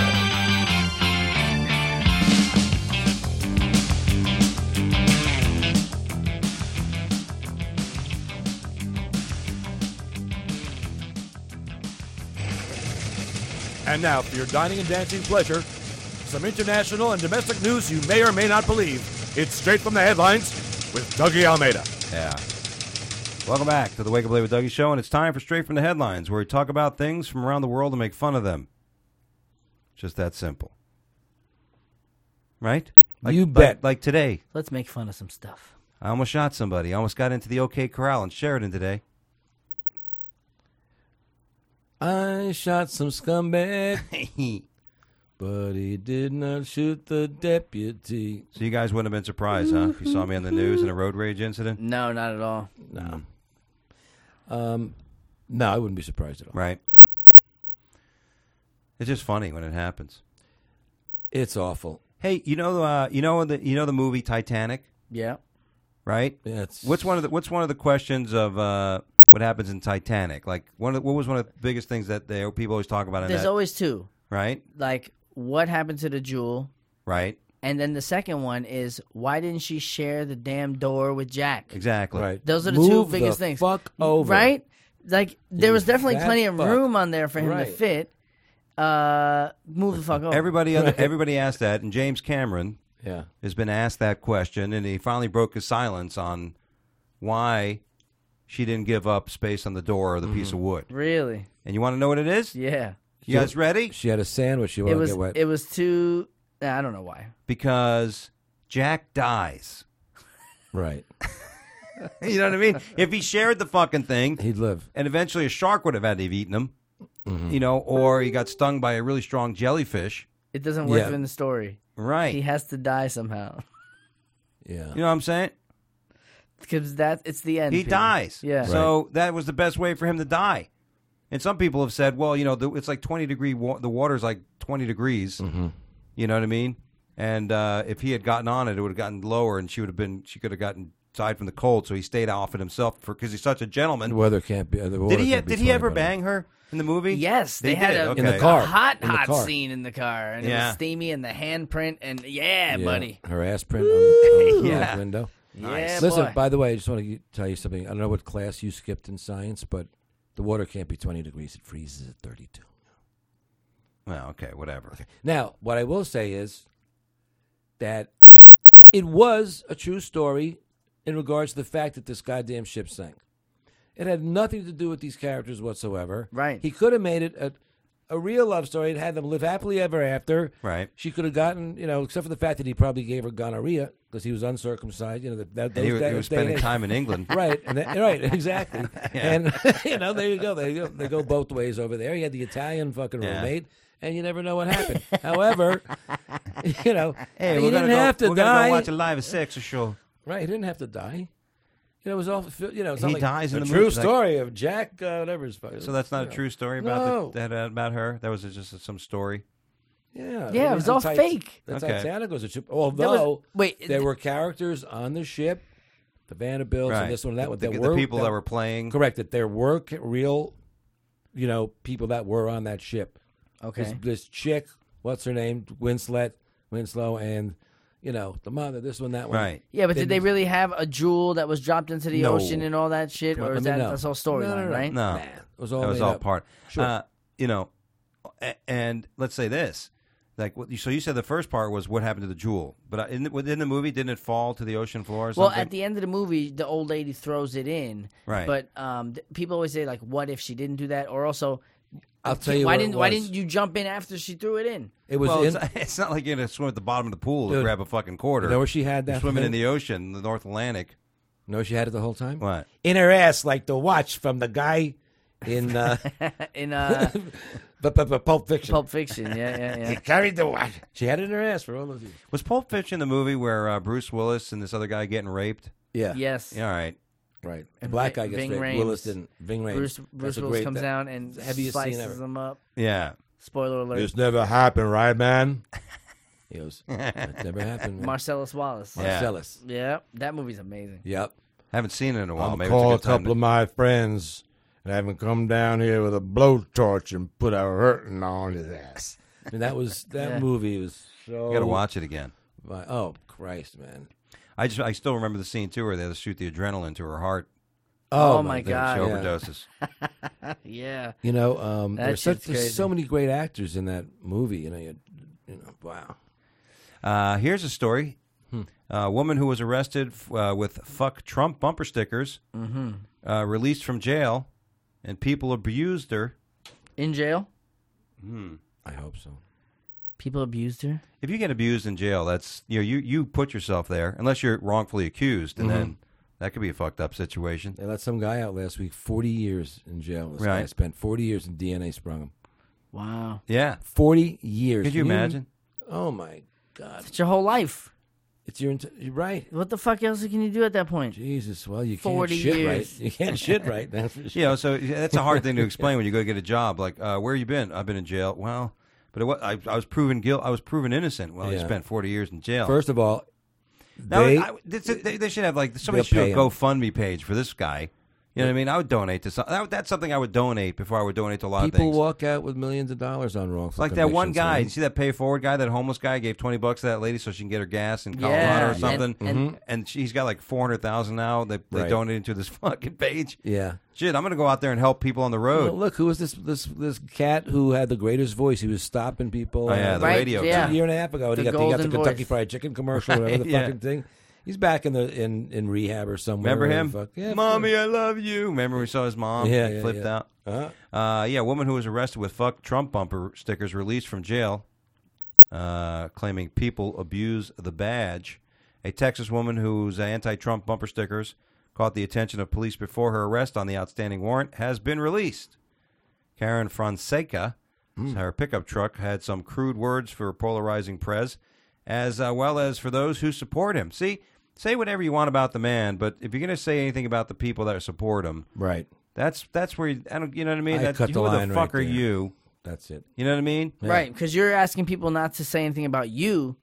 And now, for your dining and dancing pleasure, some international and domestic news you may or may not believe. It's Straight from the Headlines with Dougie Almeida. Yeah. Welcome back to the Wake Up Late with Dougie show, and it's time for Straight from the Headlines, where we talk about things from around the world and make fun of them. Just that simple. Right? Like, You like- bet. Like today, Let's make fun of some stuff. I almost shot somebody. I almost got into the OK Corral in Sheridan today. I shot some scumbag, but he did not shoot the deputy. So you guys wouldn't have been surprised, huh? If you saw me on the news in a road rage incident. No, not at all. No. Um, no, I wouldn't be surprised at all. Right. It's just funny when it happens. It's awful. Hey, you know, uh, you know the you know the movie Titanic, Yeah. right? Yeah, it's, What's one of the What's one of the questions of uh, what happens in Titanic? Like, one of the, what was one of the biggest things that they people always talk about in There's that? always two. Right, Like, what happened to the jewel? right, And then the second one is, why didn't she share the damn door with Jack? exactly. right. Those are the Move two the biggest things. Fuck over. Right? Like, there You was definitely fat plenty of fuck. room on there for him Right. to fit. Uh, move the fuck over. Everybody, other, everybody asked that, and James Cameron, Yeah. has been asked that question, and he finally broke his silence on why she didn't give up space on the door or the mm-hmm. piece of wood. Really? And you want to know what it is? Yeah. You guys ready? She had a sandwich. She It wanted to was. get wet. It was too. I don't know why. Because Jack dies. Right. You know what I mean? If he shared the fucking thing, he'd live. And eventually a shark would have had to have eaten him. Mm-hmm. You know, or he got stung by a really strong jellyfish. It doesn't work Yeah. in the story. Right. He has to die somehow. Yeah. You know what I'm saying? Because that it's the end. He Peter. dies. Yeah. So that was the best way for him to die. And some people have said, well, you know, the, it's like twenty degree. Wa- the water's like twenty degrees. Mm-hmm. You know what I mean? And uh, if he had gotten on it, it would have gotten lower, and she would have been. She could have gotten died from the cold. So he stayed off it himself for because he's such a gentleman. The weather can't be. The water did he? can't be Did he twenty, ever buddy. bang her in the movie? Yes, they, They had did, a, okay. In the car. a hot, In the hot car. scene in the car, and it Yeah. was steamy, and the handprint, and yeah, Yeah. buddy, Her ass print on, on the Yeah. back window. yeah, Listen, boy. by the way, I just want to tell you something. I don't know what class you skipped in science, but the water can't be twenty degrees. It freezes at thirty-two. Well, okay, whatever. Okay. Now, what I will say is that it was a true story in regards to the fact that this goddamn ship sank. It had nothing to do with these characters whatsoever. Right. He could have made it a, a real love story and had them live happily ever after. Right. She could have gotten, you know, except for the fact that he probably gave her gonorrhea because he was uncircumcised. You know, that, that And he, those was- he days- was spending days- time in England. Right, and that, right, exactly. And you know, there you go. There you go. They go both ways over there. He had the Italian fucking Yeah. roommate, and you never know what happened. However, you know, Hey, he we're didn't gonna have go, to we're die. gonna go watch a live sex show. Right, he didn't have to die. You know, it was all. You know, it's He not like dies in a the true movie, like- story of Jack, uh, whatever his fucking. So that's not you a know. true story about No. the, that uh, about her. That was just some story. Yeah, Yeah, it was all the Tit- fake. The Okay. Titanic was a ship. There was- Although wait, there th- were characters on the ship, the Vanderbilts Right. and this one and that one. The, that the were, people that, were playing. correct. That there were ca- real, you know, people that were on that ship. okay. This, this chick, what's her name? Winslet, Winslow, and you know the mother. This one, that one. Right. Yeah, but did they didn't- really have a jewel that was dropped into the No. ocean and all that shit, Come on, or is let me that know. that's all No, no, storyline, no. right? No, Nah, it was all that was made all up. part. Sure. Uh, you know, a- and let's say this. Like, what- so you said the first part was what happened to the jewel, but uh, in the, within the movie, didn't it fall to the ocean floor or Well, something? at the end of the movie, the old lady throws it in. Right. But um, th- people always say like, "What if she didn't do that?" Or also, I'll tell you why what didn't it why was. didn't you jump in after she threw it in? It was well, in. it's, it's not like you're gonna swim at the bottom of the pool to Dude, grab a fucking quarter. You know where she had You're that? swimming in thing? the ocean, the North Atlantic. No, she had it the whole time. What? In her ass, like the watch from the guy in uh, in uh, P- P- P- Pulp Fiction. Pulp Fiction, yeah, yeah, He yeah. carried the watch. She had it in her ass for all those years. Was Pulp Fiction the movie where uh, Bruce Willis and this other guy getting raped? Yeah. Yes. Yeah, all right. Right. The And black Vi- guy gets Ving raped. Rhames. Willis didn't. Ving Rhames. Bruce That's Bruce a Willis great- comes that- down and heaviest scene slices ever. them up. Yeah. Spoiler alert. This never happened, right, man? He goes, it never happened. Man. Marcellus Wallace. Yeah. Marcellus. Yeah, that movie's amazing. Yep. Haven't seen it in a while. I'll Maybe call a it's a good time couple to- of my friends and have him come down here with a blowtorch and put a hurting on his ass. I mean, that was that Yeah. movie was so. You got to watch it again. My, oh Christ, man! I just I still remember the scene too where they had to shoot the adrenaline to her heart. Oh, my God. She yeah. overdoses. Yeah. You know, um, That there's, such, shit's there's crazy. so many great actors in that movie. You know, you, you know, wow. Uh, here's a story. A woman who was arrested uh, with "fuck Trump" bumper stickers, Mm-hmm. uh, released from jail, and people abused her. In jail? Hmm. I hope so. People abused her? If you get abused in jail, that's you know you, you put yourself there unless you're wrongfully accused, and Mhm. then that could be a fucked up situation. They let some guy out last week. Forty years in jail. This guy Right. spent forty years in D N A sprung him. Wow. Yeah. Forty years. Could you Can imagine? Oh my God! It's your whole life. It's your ent- you're right. What the fuck else can you do at that point? Jesus. Well, you can't forty shit years. right. You can't shit right. That's for sure. You know, so that's a hard thing to explain when you go get a job. Like, uh, where you been? I've been in jail. Well, but it was, I, I was proven guilt. I was proven innocent. Well, you Yeah. spent forty years in jail. First of all, Now, they, I, this, they, they should have like somebody They'll should do a pay him. GoFundMe page for this guy. You know what I mean? I would donate to some. That, that's something I would donate before I would donate to a lot People of things. walk out with millions of dollars on wrongful Like that one convictions, guy. man. You see that pay forward guy, that homeless guy, gave twenty bucks to that lady so she can get her gas in Colorado Yeah, or something. and- and- And she's got like four hundred thousand now. They, they Right. donated to this fucking page. Yeah. Shit, I'm going to go out there and help people on the road. Well, look, who was this this this cat who had the greatest voice? He was stopping people. Oh, yeah, uh, the Right, radio yeah. guy. a year and a half ago. And The he got, the, he got the golden Kentucky voice. Fried Chicken commercial, or whatever the Yeah. fucking thing. He's back in the in, in rehab or somewhere. Remember wherever him? the fuck- Yeah, Mommy, I love you. Remember we saw his mom? Yeah, He yeah, flipped yeah. out. Uh-huh. Uh, yeah, a woman who was arrested with fuck Trump bumper stickers released from jail, uh, claiming people abuse the badge. A Texas woman whose anti-Trump bumper stickers caught the attention of police before her arrest on the outstanding warrant has been released. Karen Fonseca, her pickup truck had some crude words for polarizing Prez, as uh, well as for those who support him. See, say whatever you want about the man, but if you're going to say anything about the people that support him, Right. that's that's where you, I don't, you know what I mean. I That's, cut the who line the right fuck are there. you? That's it. You know what I mean? Yeah. Right, because you're asking people not to say anything about you,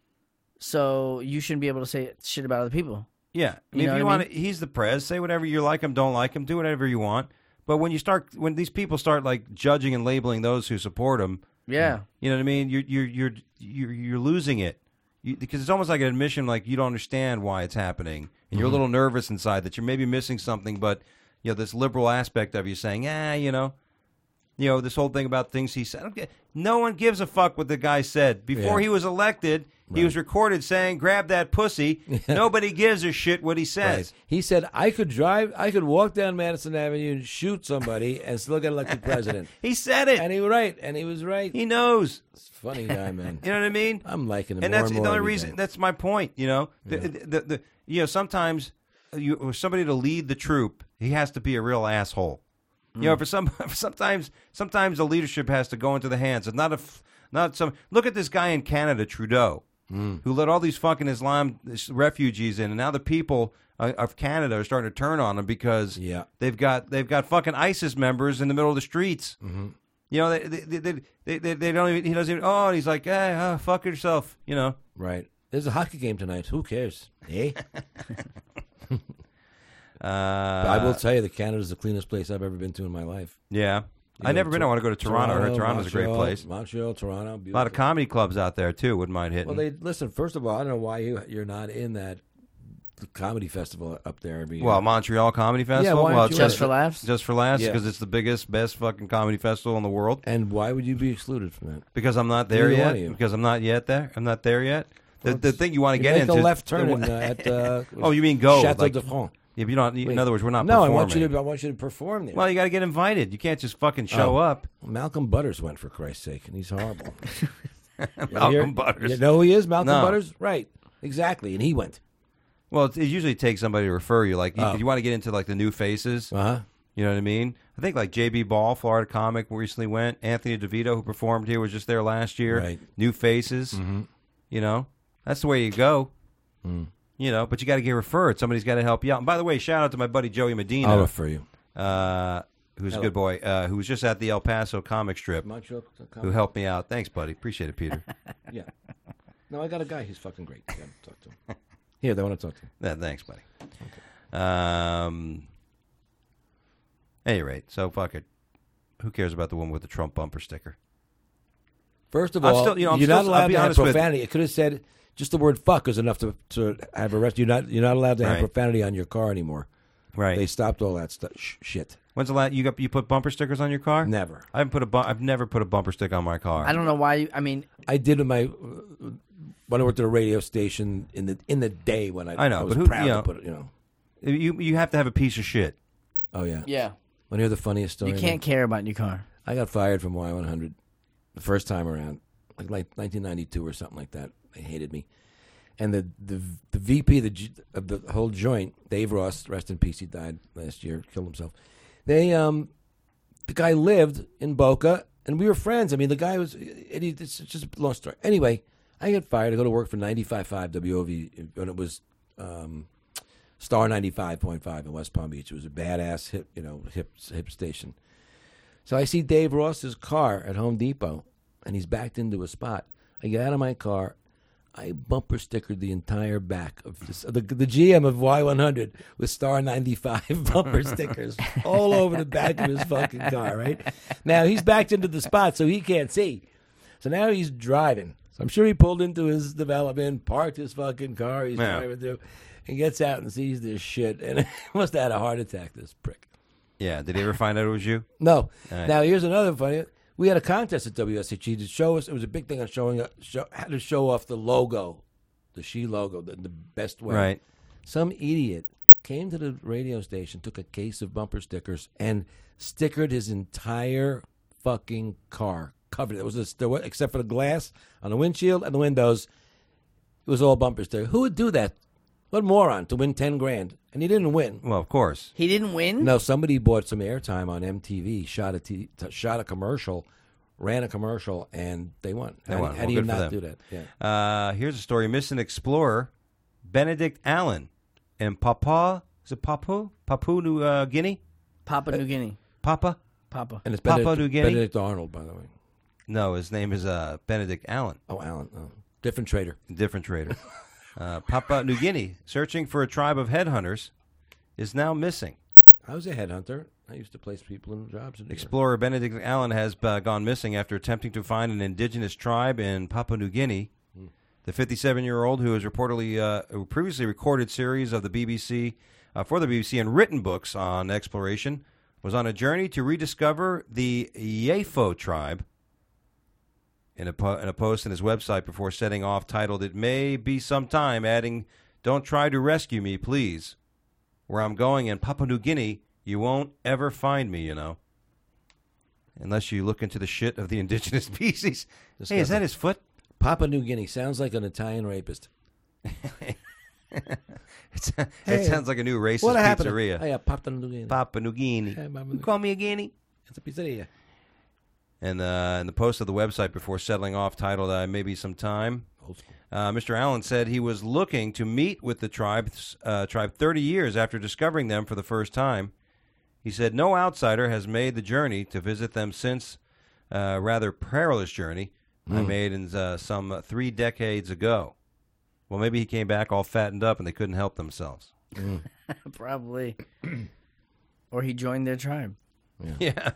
so you shouldn't be able to say shit about other people. Yeah. I mean, You know if you what I want to, he's the Prez. Say whatever you like him, don't like him, do whatever you want. But when you start, when these people start like judging and labeling those who support him, Yeah. you know what I mean? You're you're you're you're, you're losing it. You, because it's almost like an admission, like you don't understand why it's happening, and you're a little nervous inside that you're maybe missing something. But you know, this liberal aspect of you saying, ah, you know, you know, this whole thing about things he said. Okay, no one gives a fuck what the guy said before Yeah. he was elected. He was recorded saying, "Grab that pussy." Nobody gives a shit what he says. Right. He said, I could drive, I could walk down Madison Avenue and shoot somebody and still get elected president. He said it. And he was right. And he was right. He knows. It's a funny guy, man. You know what I mean? I'm liking him and more that's and more the only every reason. day. That's my point. You know, the, the, the, the you know sometimes you for somebody to lead the troop, he has to be a real asshole. You know, for some for sometimes sometimes the leadership has to go into the hands of not a f- not some. Look at this guy in Canada, Trudeau, who let all these fucking Islam refugees in, and now the people uh, of Canada are starting to turn on him because Yeah. they've got they've got fucking ISIS members in the middle of the streets. Mm-hmm. You know, they they, they they they they don't even. He doesn't even. Oh, and he's like, hey, oh, fuck yourself. You know. Right. There's a hockey game tonight. Who cares? Eh? Uh, I will tell you that Canada's the cleanest place I've ever been to in my life. Yeah, You I've know, never been. Tor- I want to go to Toronto. I heard Toronto's a great Montreal, place. Montreal, Toronto. A lot Beautiful. of comedy clubs out there too. Wouldn't mind hitting. Well, they listen. First of all, I don't know why you you're not in that comedy festival up there every year. well, Montreal Comedy Festival. why well, aren't you it's- Just for laughs? Just for laughs, Yeah. because it's the biggest, best fucking comedy festival in the world. and why would you be excluded from that? Because I'm not there Neither one yet. of you. Because I'm not yet there. I'm not there yet. The, Well, the thing you want to You get make into a left turn in, uh, at. Uh, Oh, you mean go, Chateau like- de France. If you don't, in Wait. other words, we're not. No, I performing. want you to. I want you to perform there. Well, you got to get invited. You can't just fucking show Oh. up. Malcolm Butters went, for Christ's sake, and he's horrible. Malcolm You're- Butters. You know who he is, Malcolm No. Butters? Right, exactly, and he went. Well, it, it usually takes somebody to refer you. Like you, Oh. you want to get into like the new faces. Uh huh. You know what I mean? I think like J B Ball, Florida comic, recently went. Anthony DeVito, who performed here, was just there last year. Right. New faces. Mm-hmm. You know, that's the way you go. Mm. You know, but you got to get referred. Somebody's got to help you out. And by the way, shout out to my buddy Joey Medina, I'll refer you. uh, who's a good boy, uh, who was just at the El Paso comic strip, Montreal. who helped me out. Thanks, buddy. Appreciate it, Peter. Yeah. No, I got a guy. He's fucking great. I gotta talk to him. Here, they want to talk to him. Yeah, thanks, buddy. Um. At any rate, so fuck it. Who cares about the one with the Trump bumper sticker? First of I'm all, still- you know, I'm you're not still- I'll allowed be to have honest with- profanity. It could have said just the word "fuck" is enough to to have arrest. You're not you're not allowed to have Right. profanity on your car anymore. Right. They stopped all that stuff. Sh- shit. When's the last you got you put bumper stickers on your car? Never. I haven't put a bu- I've never put a bumper sticker on my car. I don't know why. You, I mean, I did in my uh, when I worked at a radio station in the in the day when I I know, was but who- proud you to know, put it. You know. You you have to have a piece of shit. Oh yeah. yeah, Want to hear the funniest story? you can't care about your car. I got fired from Y one hundred the first time around, like, like nineteen ninety-two or something like that. They hated me. And the the, the V P of the, G- of the whole joint, Dave Ross, rest in peace, he died last year, killed himself. They, um, the guy lived in Boca, and we were friends. I mean, the guy was, and he, it's just a long story. Anyway, I got fired. I go to work for ninety-five point five W O V, when it was um, Star ninety-five point five in West Palm Beach. It was a badass hip, you know, hip hip station. So I see Dave Ross's car at Home Depot, and he's backed into a spot. I get out of my car. I bumper stickered the entire back of this, the the G M of Y one hundred with Star ninety-five bumper stickers all over the back of his fucking car. Right now he's backed into the spot, so he can't see. So now he's driving. So I'm sure he pulled into his development, parked his fucking car. He's Yeah. driving through, and gets out and sees this shit, and must have had a heart attack. This prick. Yeah. Did he ever find out it was you? No. All right. Now here's another funny. We had a contest at W S H E to show us. It was a big thing on showing show, how to show off the logo, the She logo, the, the best way. Right. Some idiot came to the radio station, took a case of bumper stickers, and stickered his entire fucking car. Covered it. It was a, there was, except for the glass on the windshield and the windows. It was all bumper stickers. Who would do that? What moron to win ten grand? And he didn't win. Well, of course. He didn't win? No, somebody bought some airtime on M T V, shot a t- t- shot a commercial, ran a commercial, and they won. They how, won. How Well, do you good for not them. do that? Yeah. Uh, here's a story. Missing explorer Benedict Allen in Papua. Is it Papua? Papua New uh, Guinea? Papua New Guinea. Papa? Papa. And it's Papua Benedict, New Guinea? Benedict Arnold, by the way. No, his name is uh, Benedict Allen. Oh, Alan. Oh. Different trader. Different trader. uh, Papua New Guinea, searching for a tribe of headhunters, is now missing. I was a headhunter. I used to place people in jobs. In Explorer Benedict Allen has uh, gone missing after attempting to find an indigenous tribe in Papua New Guinea. The fifty-seven-year-old, who has reportedly uh, who previously recorded series of the B B C uh, for the B B C and written books on exploration, was on a journey to rediscover the Yefo tribe. In a, po- in a post on his website before setting off, titled "It May Be Some Time," adding, "Don't try to rescue me, please. Where I'm going in Papua New Guinea, you won't ever find me, you know. Unless you look into the shit of the indigenous species." Hey, is that his foot? Papua New Guinea sounds like an Italian rapist. It's, Hey, it sounds like a new racist What happened? pizzeria. Oh, yeah, Papua New Guinea. Papua New Guinea. Hey, Papua You New- call me a guinea? It's a pizzeria. And uh, in the post of the website before settling off, titled uh, "Maybe Some Time," Old school. uh, Mister Allen said he was looking to meet with the tribe, uh, tribe thirty years after discovering them for the first time. He said no outsider has made the journey to visit them since a rather perilous journey I made in uh, some uh, three decades ago. Well, maybe he came back all fattened up and they couldn't help themselves. Probably. Or he joined their tribe. Yeah.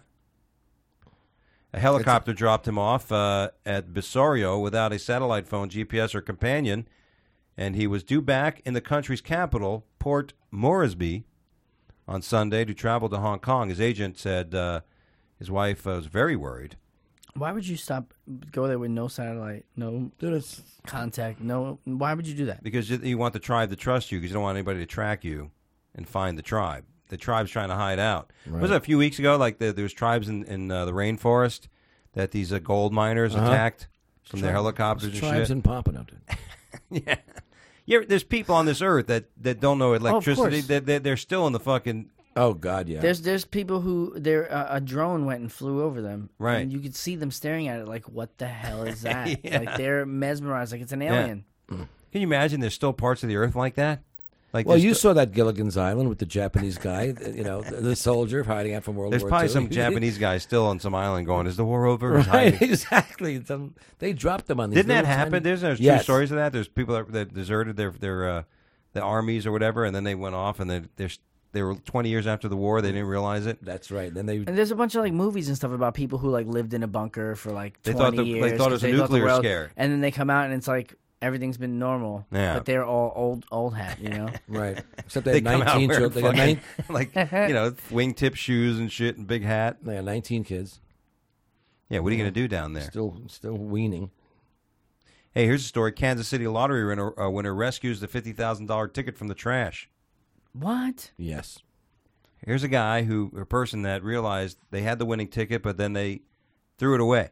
A helicopter dropped him off uh, at Bisorio without a satellite phone, G P S, or companion, and he was due back in the country's capital, Port Moresby, on Sunday to travel to Hong Kong. His agent said uh, his wife uh, was very worried. Why would you stop, go there with no satellite, no contact, no, why would you do that? Because you, you want the tribe to trust you because you don't want anybody to track you and find the tribe. The tribe's trying to hide out. Right. Was it a few weeks ago, like the, there was tribes in, in uh, the rainforest that these uh, gold miners Uh-huh. attacked from their Tri- helicopters and Tribes shit? in Pompano, dude. Yeah. Yeah, there's people on this earth that, that don't know electricity. course. They, they, they're still in the fucking... Oh, God, yeah. There's there's people who, there uh, a drone went and flew over them. Right. And you could see them staring at it like, what the hell is that? Yeah. Like, they're mesmerized, like it's an alien. Can you imagine there's still parts of the earth like that? Like Well, there's you still- saw that Gilligan's Island with the Japanese guy, you know, the, the soldier hiding out from World There's War probably Two. some Japanese guy still on some island going, is the war over? He's Right, hiding. exactly. Some, they dropped them on these Didn't that little happen? tiny- There's, there's Yes. two stories of that. There's people that, that deserted their their uh, the armies or whatever, and then they went off, and they they're, they were twenty years after the war. They didn't realize it. That's right. Then they And there's a bunch of like movies and stuff about people who like lived in a bunker for like They twenty thought the- they years. thought it 'cause was a they the nuclear world- scare. And then they come out and it's like everything's been normal. Yeah. But they're all old old hat, you know? right. Except They they, had come out nineteen wearing children. They got, fucking, nine, like you know wingtip shoes and shit and big hat. they got nineteen kids. Yeah, what are you gonna do down there? Still, still weaning. Hey, here's a story. Kansas City lottery winner, uh, winner rescues the fifty thousand dollar ticket from the trash. What? Yes. Here's a guy who, a person that realized they had the winning ticket, but then they threw it away.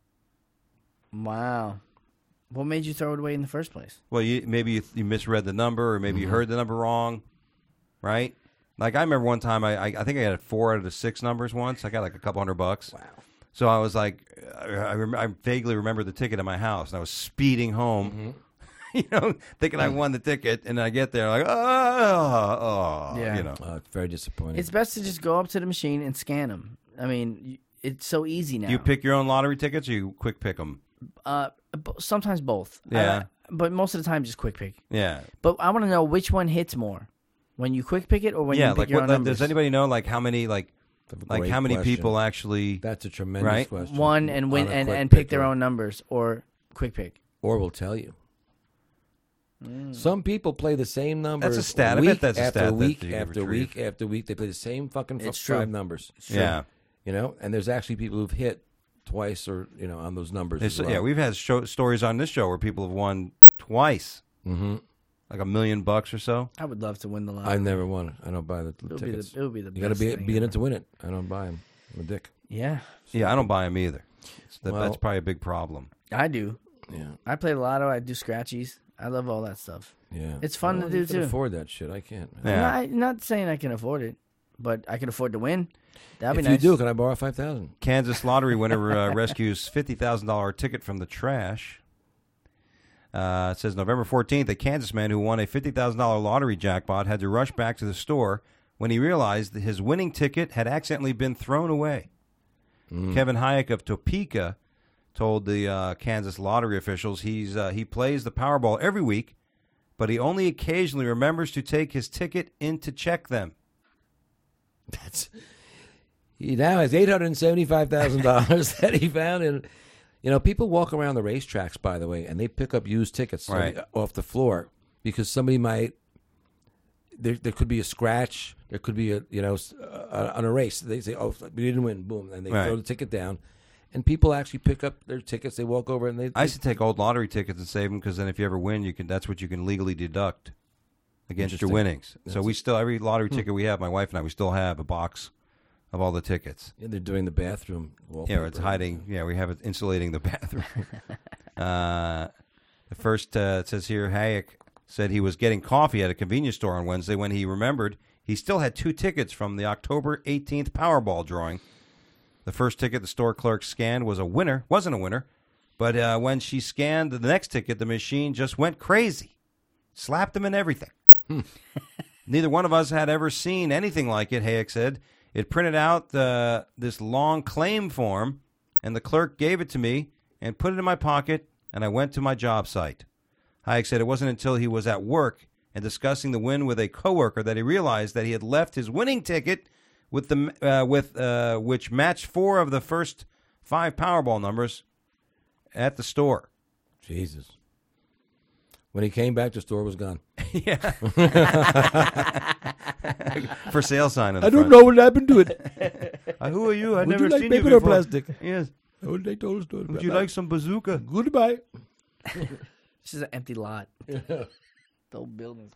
Wow. What made you throw it away in the first place? Well, you, maybe you, you misread the number, or maybe you heard the number wrong, right? Like I remember one time, I, I I think I had four out of the six numbers once. I got like a couple hundred bucks. Wow. So I was like, I, I, rem- I vaguely remember the ticket in my house, and I was speeding home, you know, thinking I won the ticket, and I get there like, oh, oh, Yeah. you know. Oh, it's very disappointing. It's best to just go up to the machine and scan them. I mean, y- it's so easy now. Do you pick your own lottery tickets, or you quick pick them? Uh, b- sometimes both. Yeah. but most of the time just quick pick. Yeah. But I want to know which one hits more, when you quick pick it or when yeah, you pick like your what, own like, numbers. does anybody know like how many like That's a like great how many question. people actually That's a tremendous Right? question. One and win On a and, quick and pick their picker. own numbers or quick pick. Or will tell you. Mm. Some people play the same numbers. That's a stat. I Week bet that's a after stat that week you after retrieve. week after week. They play the same fucking f- It's true. five numbers. Yeah. You know, and there's actually people who've hit twice or you know on those numbers. It's- as well. Yeah, we've had show, stories on this show where people have won twice, Mm-hmm. like a million bucks or so. I would love to win the lottery. I never won it. I don't buy the It would be tickets. the, it would be the you got to best be thing be in ever. it to win it. I don't buy them. I'm a dick. Yeah, Yeah, I don't buy them either. It's that, Well- that's probably a big problem. I do. Yeah, I play lotto. I do scratchies. I love all that stuff. yeah. It's fun Well, to do, you can too. Afford that shit? I can't. Man. Yeah. I'm not, I'm not saying I can afford it, but I can afford to win. That'd If be nice. you do, can I borrow five thousand? Kansas lottery winner uh, rescues fifty thousand dollars ticket from the trash. Uh, it says November fourteenth, a Kansas man who won a fifty thousand dollars lottery jackpot had to rush back to the store when he realized that his winning ticket had accidentally been thrown away. Kevin Hayek of Topeka told the uh, Kansas lottery officials he's uh, he plays the Powerball every week, but he only occasionally remembers to take his ticket in to check them. That's he now has eight hundred seventy-five thousand dollars that he found in. You know, people walk around the racetracks, by the way, and they pick up used tickets Right. off the floor because somebody might. There, there could be a scratch. There could be a you know s- uh, on a race. They say, "Oh, we didn't win." Boom, and they Right. throw the ticket down, and people actually pick up their tickets. They walk over and they. I used to take old lottery tickets and save them because then if you ever win, you can. That's what you can legally deduct against your Interesting. winnings. So That's- we still every lottery ticket we have, my wife and I, we still have a box of all the tickets. Yeah, they're doing the bathroom Yeah, wallpaper. it's hiding. Yeah, we have it insulating the bathroom. uh, the first uh, it says here, Hayek said he was getting coffee at a convenience store on Wednesday when he remembered he still had two tickets from the October eighteenth Powerball drawing. The first ticket the store clerk scanned was a winner, wasn't a winner, but uh, when she scanned the next ticket, the machine just went crazy, slapped him and everything. Neither one of us had ever seen anything like it, Hayek said. It printed out the, this long claim form, and the clerk gave it to me and put it in my pocket, and I went to my job site. Hayek said it wasn't until he was at work and discussing the win with a coworker that he realized that he had left his winning ticket with the uh, with uh, which matched four of the first five Powerball numbers at the store. Jesus. When he came back, the store was gone. Yeah. For sale sign. On the I don't front. know what happened to it. Uh, who are you? I've Would never you like seen paper you or before. plastic? Yes. Oh, they told us to. Would you like some bazooka? Goodbye. It's just an empty lot. The whole building.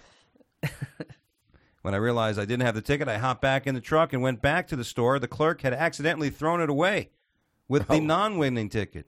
When I realized I didn't have the ticket, I hopped back in the truck and went back to the store. The clerk had accidentally thrown it away with the Oh. non-winning ticket.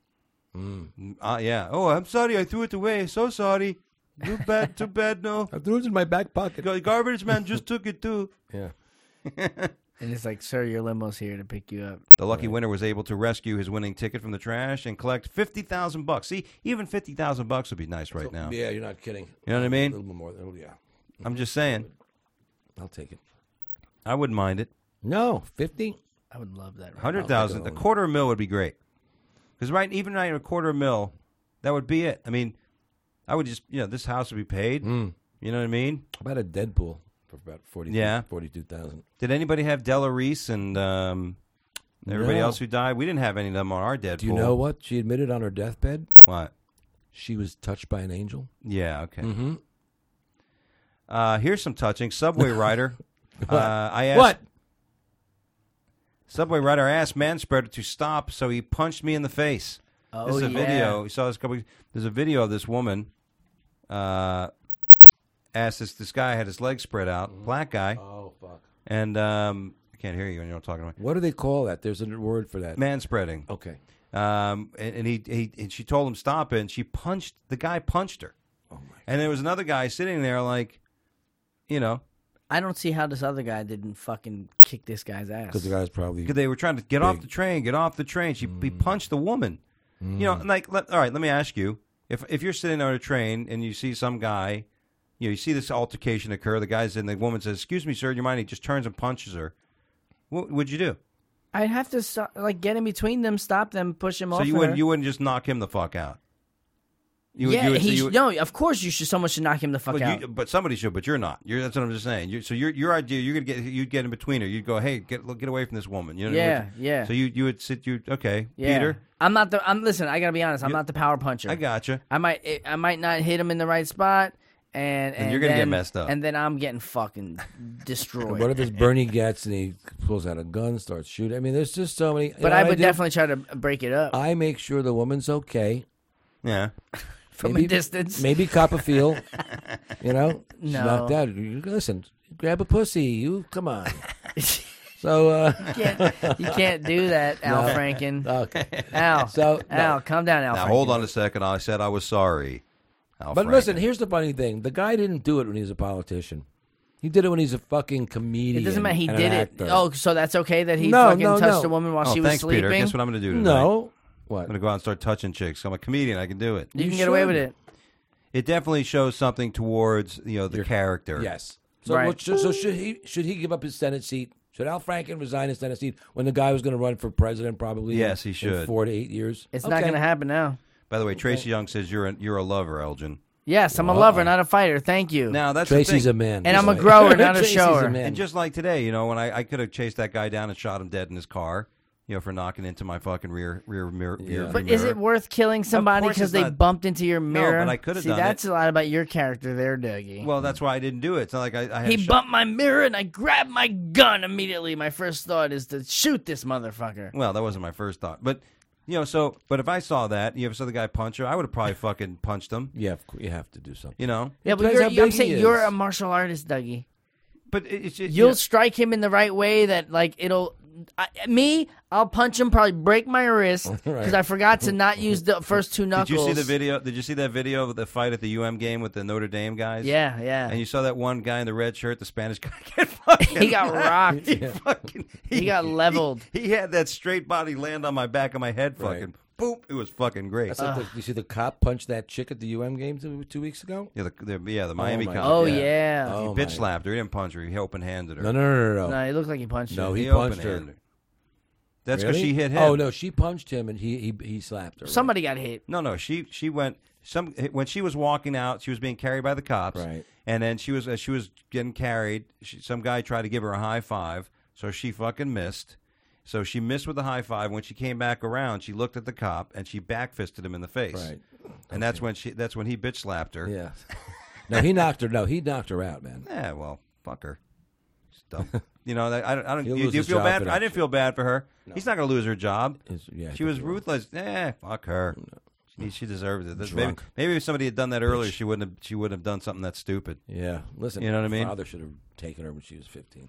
Mm. Uh, yeah. Oh, I'm sorry. I threw it away. So sorry. Too bad. Too bad. No. I threw it in my back pocket. The garbage man just took it too. Yeah. And it's like, sir, your limo's here to pick you up. The lucky winner was able to rescue his winning ticket from the trash and collect fifty thousand bucks. See, even fifty thousand bucks would be nice right now. Yeah, you're not kidding. You know what I A mean? little bit more. Than, yeah. I'm just saying. I'll take it. I wouldn't mind it. No, fifty. I would love that. Right? Hundred thousand, I'll a take it all. quarter mil would be great. Because right, even right, a quarter mil, that would be it. I mean, I would just, you know, this house would be paid. Mm. You know what I mean? How about a Deadpool for about forty? Yeah. forty-two thousand. Did anybody have Della Reese and um, everybody No. else who died? We didn't have any of them on our Deadpool. Do you know what she admitted on her deathbed? What? She was touched by an angel. Yeah. Okay. Mm-hmm. Uh, here's some touching. Subway rider. uh, I asked. What? Subway rider asked Manspreader to stop, so he punched me in the face. Oh, This is a yeah. video. You saw this couple. There's a video of this woman. Uh, asked this this guy had his legs spread out, black guy, Oh fuck! and um, I can't hear you when you're talking about What do they call that? There's a word for that. man spreading. Okay. Um, and, and he, he and she told him stop it, and she punched the guy punched her, Oh my. and there was another guy sitting there like, you know, I don't see how this other guy didn't fucking kick this guy's ass. Because the guy's probably. because they were trying to get off Big. the train, get off the train. She he punched the woman. You know, like let, all right. Let me ask you: if if you're sitting on a train and you see some guy, you know, you see this altercation occur. The guy's in. The woman says, "Excuse me, sir, do you mind?" He just turns and punches her. What would you do? I'd have to stop, like get in between them, stop them, push them off. So you her. wouldn't you wouldn't just knock him the fuck out? You, yeah, you would, he so you sh- would- no. Of course, you should. Someone should knock him the fuck Well, out. you, but somebody should, but you're not. You're, that's what I'm just saying. You, so your your idea, you're gonna get, you'd get in between her. You'd go, hey, get look, get away from this woman. You know? Yeah, what I mean? yeah. So you you would sit, you okay, yeah. Peter? I'm not the. I'm listen. I gotta be honest. I'm You- not the power puncher. I gotcha. I might. I might not hit him in the right spot, and and, And you're gonna get then- messed up. and then I'm getting fucking destroyed. What if it's Bernie Getz and he pulls out a gun, starts shooting? I mean, there's just so many. you but know I what would do? definitely try to break it up I make sure the woman's okay. Yeah. from maybe, a distance. Maybe cop a feel. You know, she's No. knocked out. You- Listen, grab a pussy. You come on. So, uh, you, can't, you can't do that, Al No. Franken. okay. Al, So, no. Al, calm down, Al. Now Franken. hold on a second. I said I was sorry. Al But Franken. listen, here's the funny thing: the guy didn't do it when he was a politician. He did it when he's a fucking comedian. It doesn't matter. He and did an it. actor. Oh, so that's okay that he No, fucking no, touched no. a woman while Oh, she was thanks, sleeping. Peter. Guess what I'm going to do tonight? no. I'm What? going to go out and start touching chicks. I'm a comedian. I can do it. You, You can get away should. with it. It definitely shows something towards you know the Your- character. Yes. So, Right. what, so, so should he should he give up his Senate seat? Should Al Franken resign his Senate seat when the guy was going to run for president? Probably. Yes, he in should. four to eight years. It's Okay. not going to happen now. By the way, Tracy Young says you're a, you're a lover, Elgin. Yes, I'm a Wow. lover, not a fighter. Thank you. Now that's Tracy's the a thing. man. And I'm a Just grower, not a Tracy's shower. A man. And just like today, you know, when I, I could have chased that guy down and shot him dead in his car, you know, for knocking into my fucking rear rear mirror. Yeah. rear But mirror. is it worth killing somebody course because it's they not. bumped into your mirror? but I could have See, done that's it. a lot about your character there, Dougie. Well, that's why I didn't do it. It's not like I, I had he shot- bumped my mirror and I grabbed my gun immediately. My first thought is to shoot this motherfucker. Well, that wasn't my first thought, but you know, so but if I saw that, you ever saw the guy punch her, I would have probably fucking punched him. Yeah, of course, you have to do something. You know, Yeah, but Depends you're, how I'm big saying he you're is. a martial artist, Dougie. but it, it's just, You'll you know, strike him in the right way that, like, it'll. I, me, I'll punch him, probably break my wrist because Right. I forgot to not use the first two knuckles. Did you see the video? Did you see that video of the fight at the U M game with the Notre Dame guys? Yeah, yeah. And you saw that one guy in the red shirt, the Spanish guy, get fucking. He got rocked. he, fucking, He got leveled. He, he had that straight body land on my back of my head. Right. Fucking boop. It was fucking great. That's like the, you see the cop punch that chick at the U M game two, two weeks ago? Yeah, the, the yeah the Miami my cop. Oh, yeah. yeah. He Oh, bitch my- slapped her. He didn't punch her. He open handed her. No, no, no, no, no. No, he looked like he punched No, her. he He punched her. open-handed. That's because Really? she hit him. Oh no, she punched him and he he, he slapped her. Somebody got hit. No, no. She she went some when she was walking out. She was being carried by the cops. Right. And then she was as she was getting carried. She, some guy tried to give her a high five, so she fucking missed. So she missed with the high five. When she came back around, she looked at the cop and she back fisted him in the face. Right. And that's when she that's when he bitch slapped her. Yeah. No, he knocked her. No, he knocked her out, man. Yeah, well, fuck her. Dumb. You know, I don't. I don't He'll you, lose do you his feel job bad? for For, that I didn't shit. feel bad for her. He's not going to lose her job. It's- yeah, I She was think you're right. ruthless. Eh, fuck her. She, she deserved it. This- Maybe, Drunk. maybe if somebody had done that earlier, she wouldn't have. She wouldn't have done something that stupid. Yeah. Listen, You know what I her mean? Father should have taken her when she was fifteen.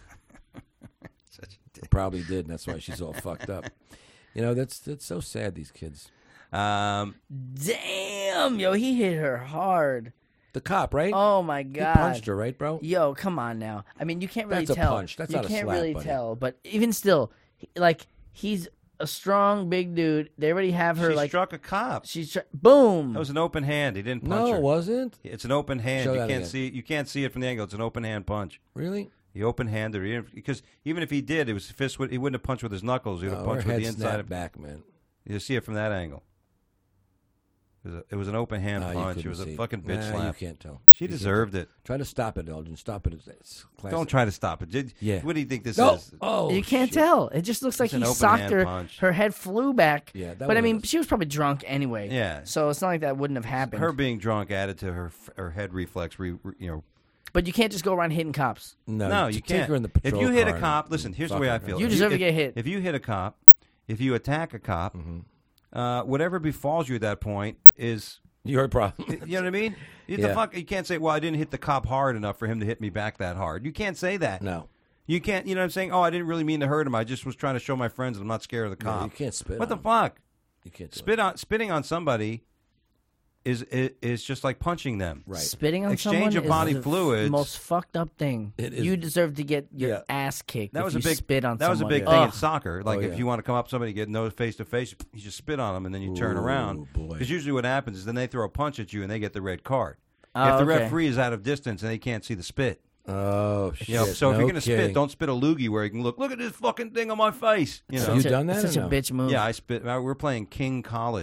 Such a Or probably did, and that's why she's all fucked up. You know, that's that's so sad. These kids. Um, Damn, yo, he hit her hard. The cop, right? Oh my he god. punched her, right, bro? Yo, come on now. I mean, you can't really That's a tell. punch. That's you not a can't slap, really buddy. tell, but even still, he- like he's a strong big dude. They already have her she like struck a cop. she's tr- boom. That was an open hand. He didn't punch No, her. it wasn't. It's an open hand. Show you that can't again. see. You can't see it from the angle. It's an open hand punch. Really? He open handed her because even if he did, it was fist. With, he wouldn't have punched with his knuckles. He would have Oh, her punched with head the inside. snapped Of, back, man. you see it from that angle. It was, a, it was an open hand No, you punch. It couldn't was a see. fucking bitch Nah, slap. You can't tell. She You can't deserved tell. it. Try to stop it, Elgin. Stop it. It's, it's classic. Don't try to stop it. Did, Yeah. What do you think this No. is? Oh, you can't shit. tell. It just looks like It's an he open socked hand her. punch. Her head flew back. Yeah, that but I wasn't mean, a- she was probably drunk anyway. Yeah. So it's not like that wouldn't have happened. Her being drunk added to her her head reflex. Re, re- you know. But you can't just go around hitting cops. No, No, t- you take can't. her in the If patrol you hit a car cop, and- listen. and Here's the fuck way her, I feel. girl. You If deserve to if- get hit. If you hit a cop, if you attack a cop, Mm-hmm. uh, whatever befalls you at that point is. Your problem. You know what I mean? You, Yeah. the fuck, you can't say, well, I didn't hit the cop hard enough for him to hit me back that hard. You can't say that. No. You can't, you know what I'm saying? Oh, I didn't really mean to hurt him. I just was trying to show my friends that I'm not scared of the No, cop. you can't spit What on the him. fuck? You can't do Spit on, spitting on somebody is, is is just like punching them. Right. Spitting on Exchange someone of body is the fluids. most fucked up thing. It is- You deserve to get your Yeah. ass kicked. That if was you a big spit on That was a someone. big thing in Ugh. soccer. Like Oh, if yeah. you want to come up to somebody, get nose face to face, you just spit on them and then you turn Ooh, around. boy. Because usually what happens is then they throw a punch at you and they get the red card. Oh, if the okay. referee is out of distance and they can't see the spit. Oh shit! You know, so if no you're gonna kidding. spit, don't spit a loogie where you can look. Look at this fucking thing on my face. You know. You Such a- done that Such or a no? bitch move. Yeah, I spit. uh, We're playing King College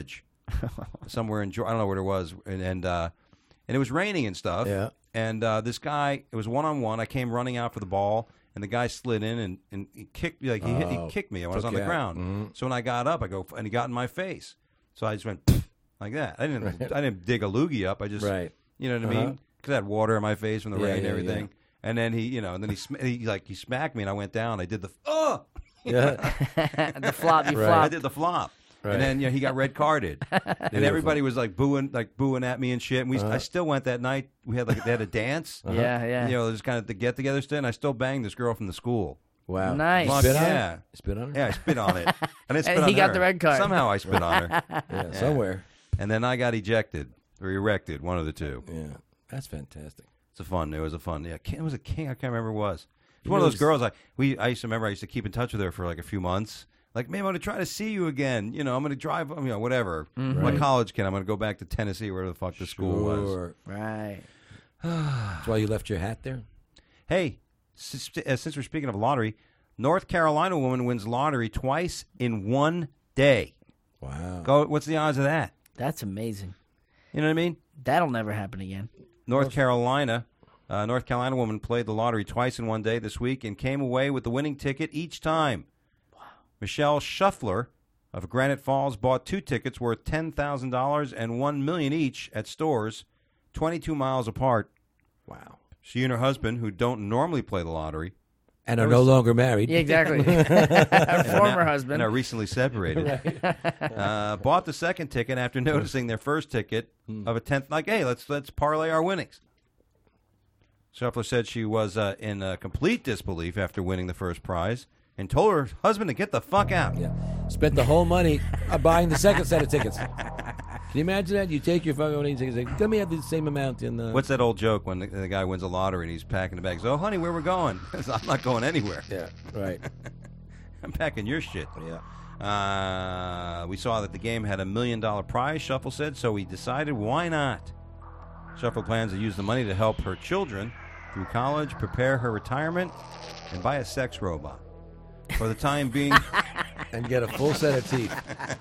somewhere in Georgia. I don't know where it was, and and, uh, and it was raining and stuff. Yeah. And uh, this guy, it was one on one. I came running out for the ball, and the guy slid in and, and he kicked me like he hit, he Oh, kicked me when I was took on the you out. ground. Mhm. So when I got up, I go and he got in my face. So I just went like that. I didn't Right. I didn't dig a loogie up. I just Right. you know what I Uh-huh. mean? Because I had water in my face from the Yeah, rain and yeah, everything. And then he, you know, and then he, sm- he like he smacked me, and I went down. I did the oh, Yeah. The flop, you Right. I flopped. did the flop. Right. And then you know, he got red carded, and everybody was like booing, like booing at me and shit. And we, Uh-huh. I still went that night. We had like they had a dance. Yeah, yeah. You know, just kind of the get together stuff. And I still banged this girl from the school. Wow. Nice. You Fuck spit on yeah. her? You spit on her? Yeah, I spit on it. I didn't spit And on he got her. the red card. Somehow I spit on her, Yeah, somewhere. and then I got ejected or erected, one of the two. Yeah. That's fantastic. It's a fun. It was a fun. Yeah, it was a king. I can't remember who it was. It's You one know, of those it's- girls. I we I used to remember. I used to keep in touch with her for like a few months. Like, man, I'm going to try to see you again. You know, I'm going to drive. You know, whatever. Mm-hmm. My Right. college kid. I'm going to go back to Tennessee, wherever the fuck the school was. Sure. Right. That's why you left your hat there? Hey, since, uh, since we're speaking of lottery, North Carolina woman wins lottery twice in one day. Wow. Go. What's the odds of that? That's amazing. You know what I mean? That'll never happen again. North Carolina, uh, North Carolina woman played the lottery twice in one day this week and came away with the winning ticket each time. Wow. Michelle Shuffler of Granite Falls bought two tickets worth ten thousand dollars and one million dollars each at stores twenty-two miles apart. Wow. She and her husband, who don't normally play the lottery, And are no longer married. Yeah, exactly. Her former and husband. are recently separated, uh, bought the second ticket after noticing their first ticket of a tenth. Like, hey, let's let's parlay our winnings. Shuffler said she was uh, in uh, complete disbelief after winning the first prize and told her husband to get the fuck out. Yeah. Spent the whole money uh, buying the second set of tickets. Can you imagine that? You take your fucking winning tickets. Like, let me have the same amount in the. What's that old joke when the, the guy wins a lottery and he's packing the bags? Oh, honey, where we're going? I'm not going anywhere. Yeah. Right. I'm packing your shit. Yeah. Uh, we saw that the game had a million dollar prize, Shuffle said, so we decided why not. Shuffle plans to use the money to help her children through college, prepare her retirement, and buy a sex robot. For the time being, And get a full set of teeth.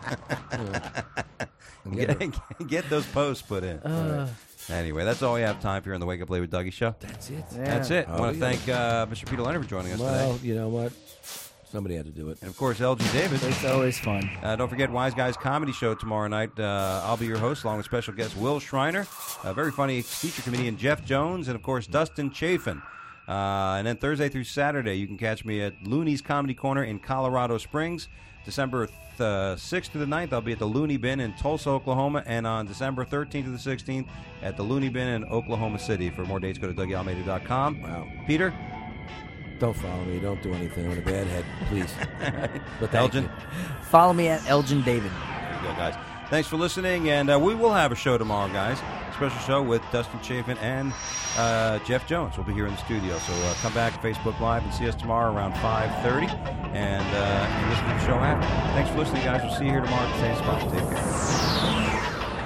Yeah. And get get, her- get those posts put in. Anyway, that's all we have time for here on the Wake Up Late with Dougie show. That's it. Yeah. That's it. I Oh, want to yeah. thank uh, Mister Peter Leonard for joining us Well, today. you know what? Somebody had to do it. And, of course, L G David. It's always fun. Uh, don't forget Wise Guys Comedy Show tomorrow night. Uh, I'll be your host along with special guest Will Schreiner, a very funny feature comedian Jeff Jones, and, of course, Dustin Chafin. Uh, and then Thursday through Saturday, you can catch me at Looney's Comedy Corner in Colorado Springs. December uh, sixth to the ninth, I'll be at the Looney Bin in Tulsa, Oklahoma. And on December thirteenth to the sixteenth, at the Looney Bin in Oklahoma City. For more dates, go to Dougie Almeida dot com. Wow. Peter? Don't follow me. Don't do anything with a bad head, please. But thank Elgin? you. Follow me at Elgin David. There you go, guys. Thanks for listening, and uh, we will have a show tomorrow, guys. Special show with Dustin Chafin and uh, Jeff Jones. We'll be here in the studio, so uh, come back Facebook Live and see us tomorrow around five thirty, and, uh, and listen to the show after. Thanks for listening, guys. We'll see you here tomorrow at the same spot. Take care.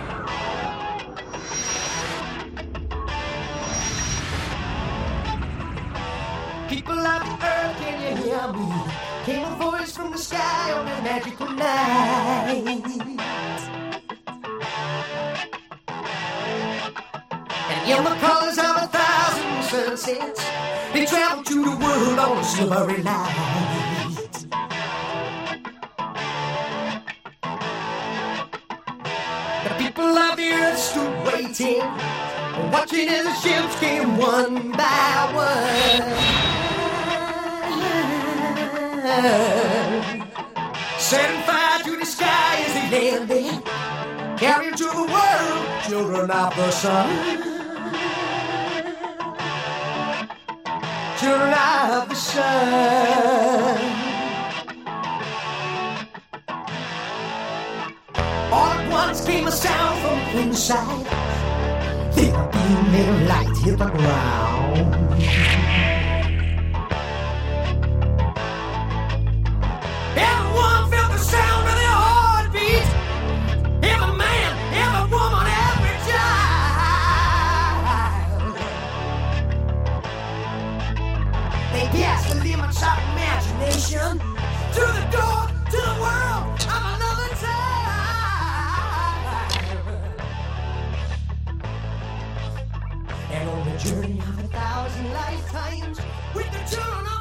People of the earth, can you hear me? Came a voice from the sky on a magical night. And in the colors of a thousand sunsets, they traveled to the world on a silvery light. The people of the earth stood waiting, watching as the ships came one by one. Setting fire to the sky as they landed, carrying to the world children of the sun. Children of the sun. All at once came a sound from inside. Thick beaming light hit the ground. Everyone felt the sound of their heartbeat. Every man, every woman, every child. They passed the limits of imagination through the door to the world of another time. times with the turn on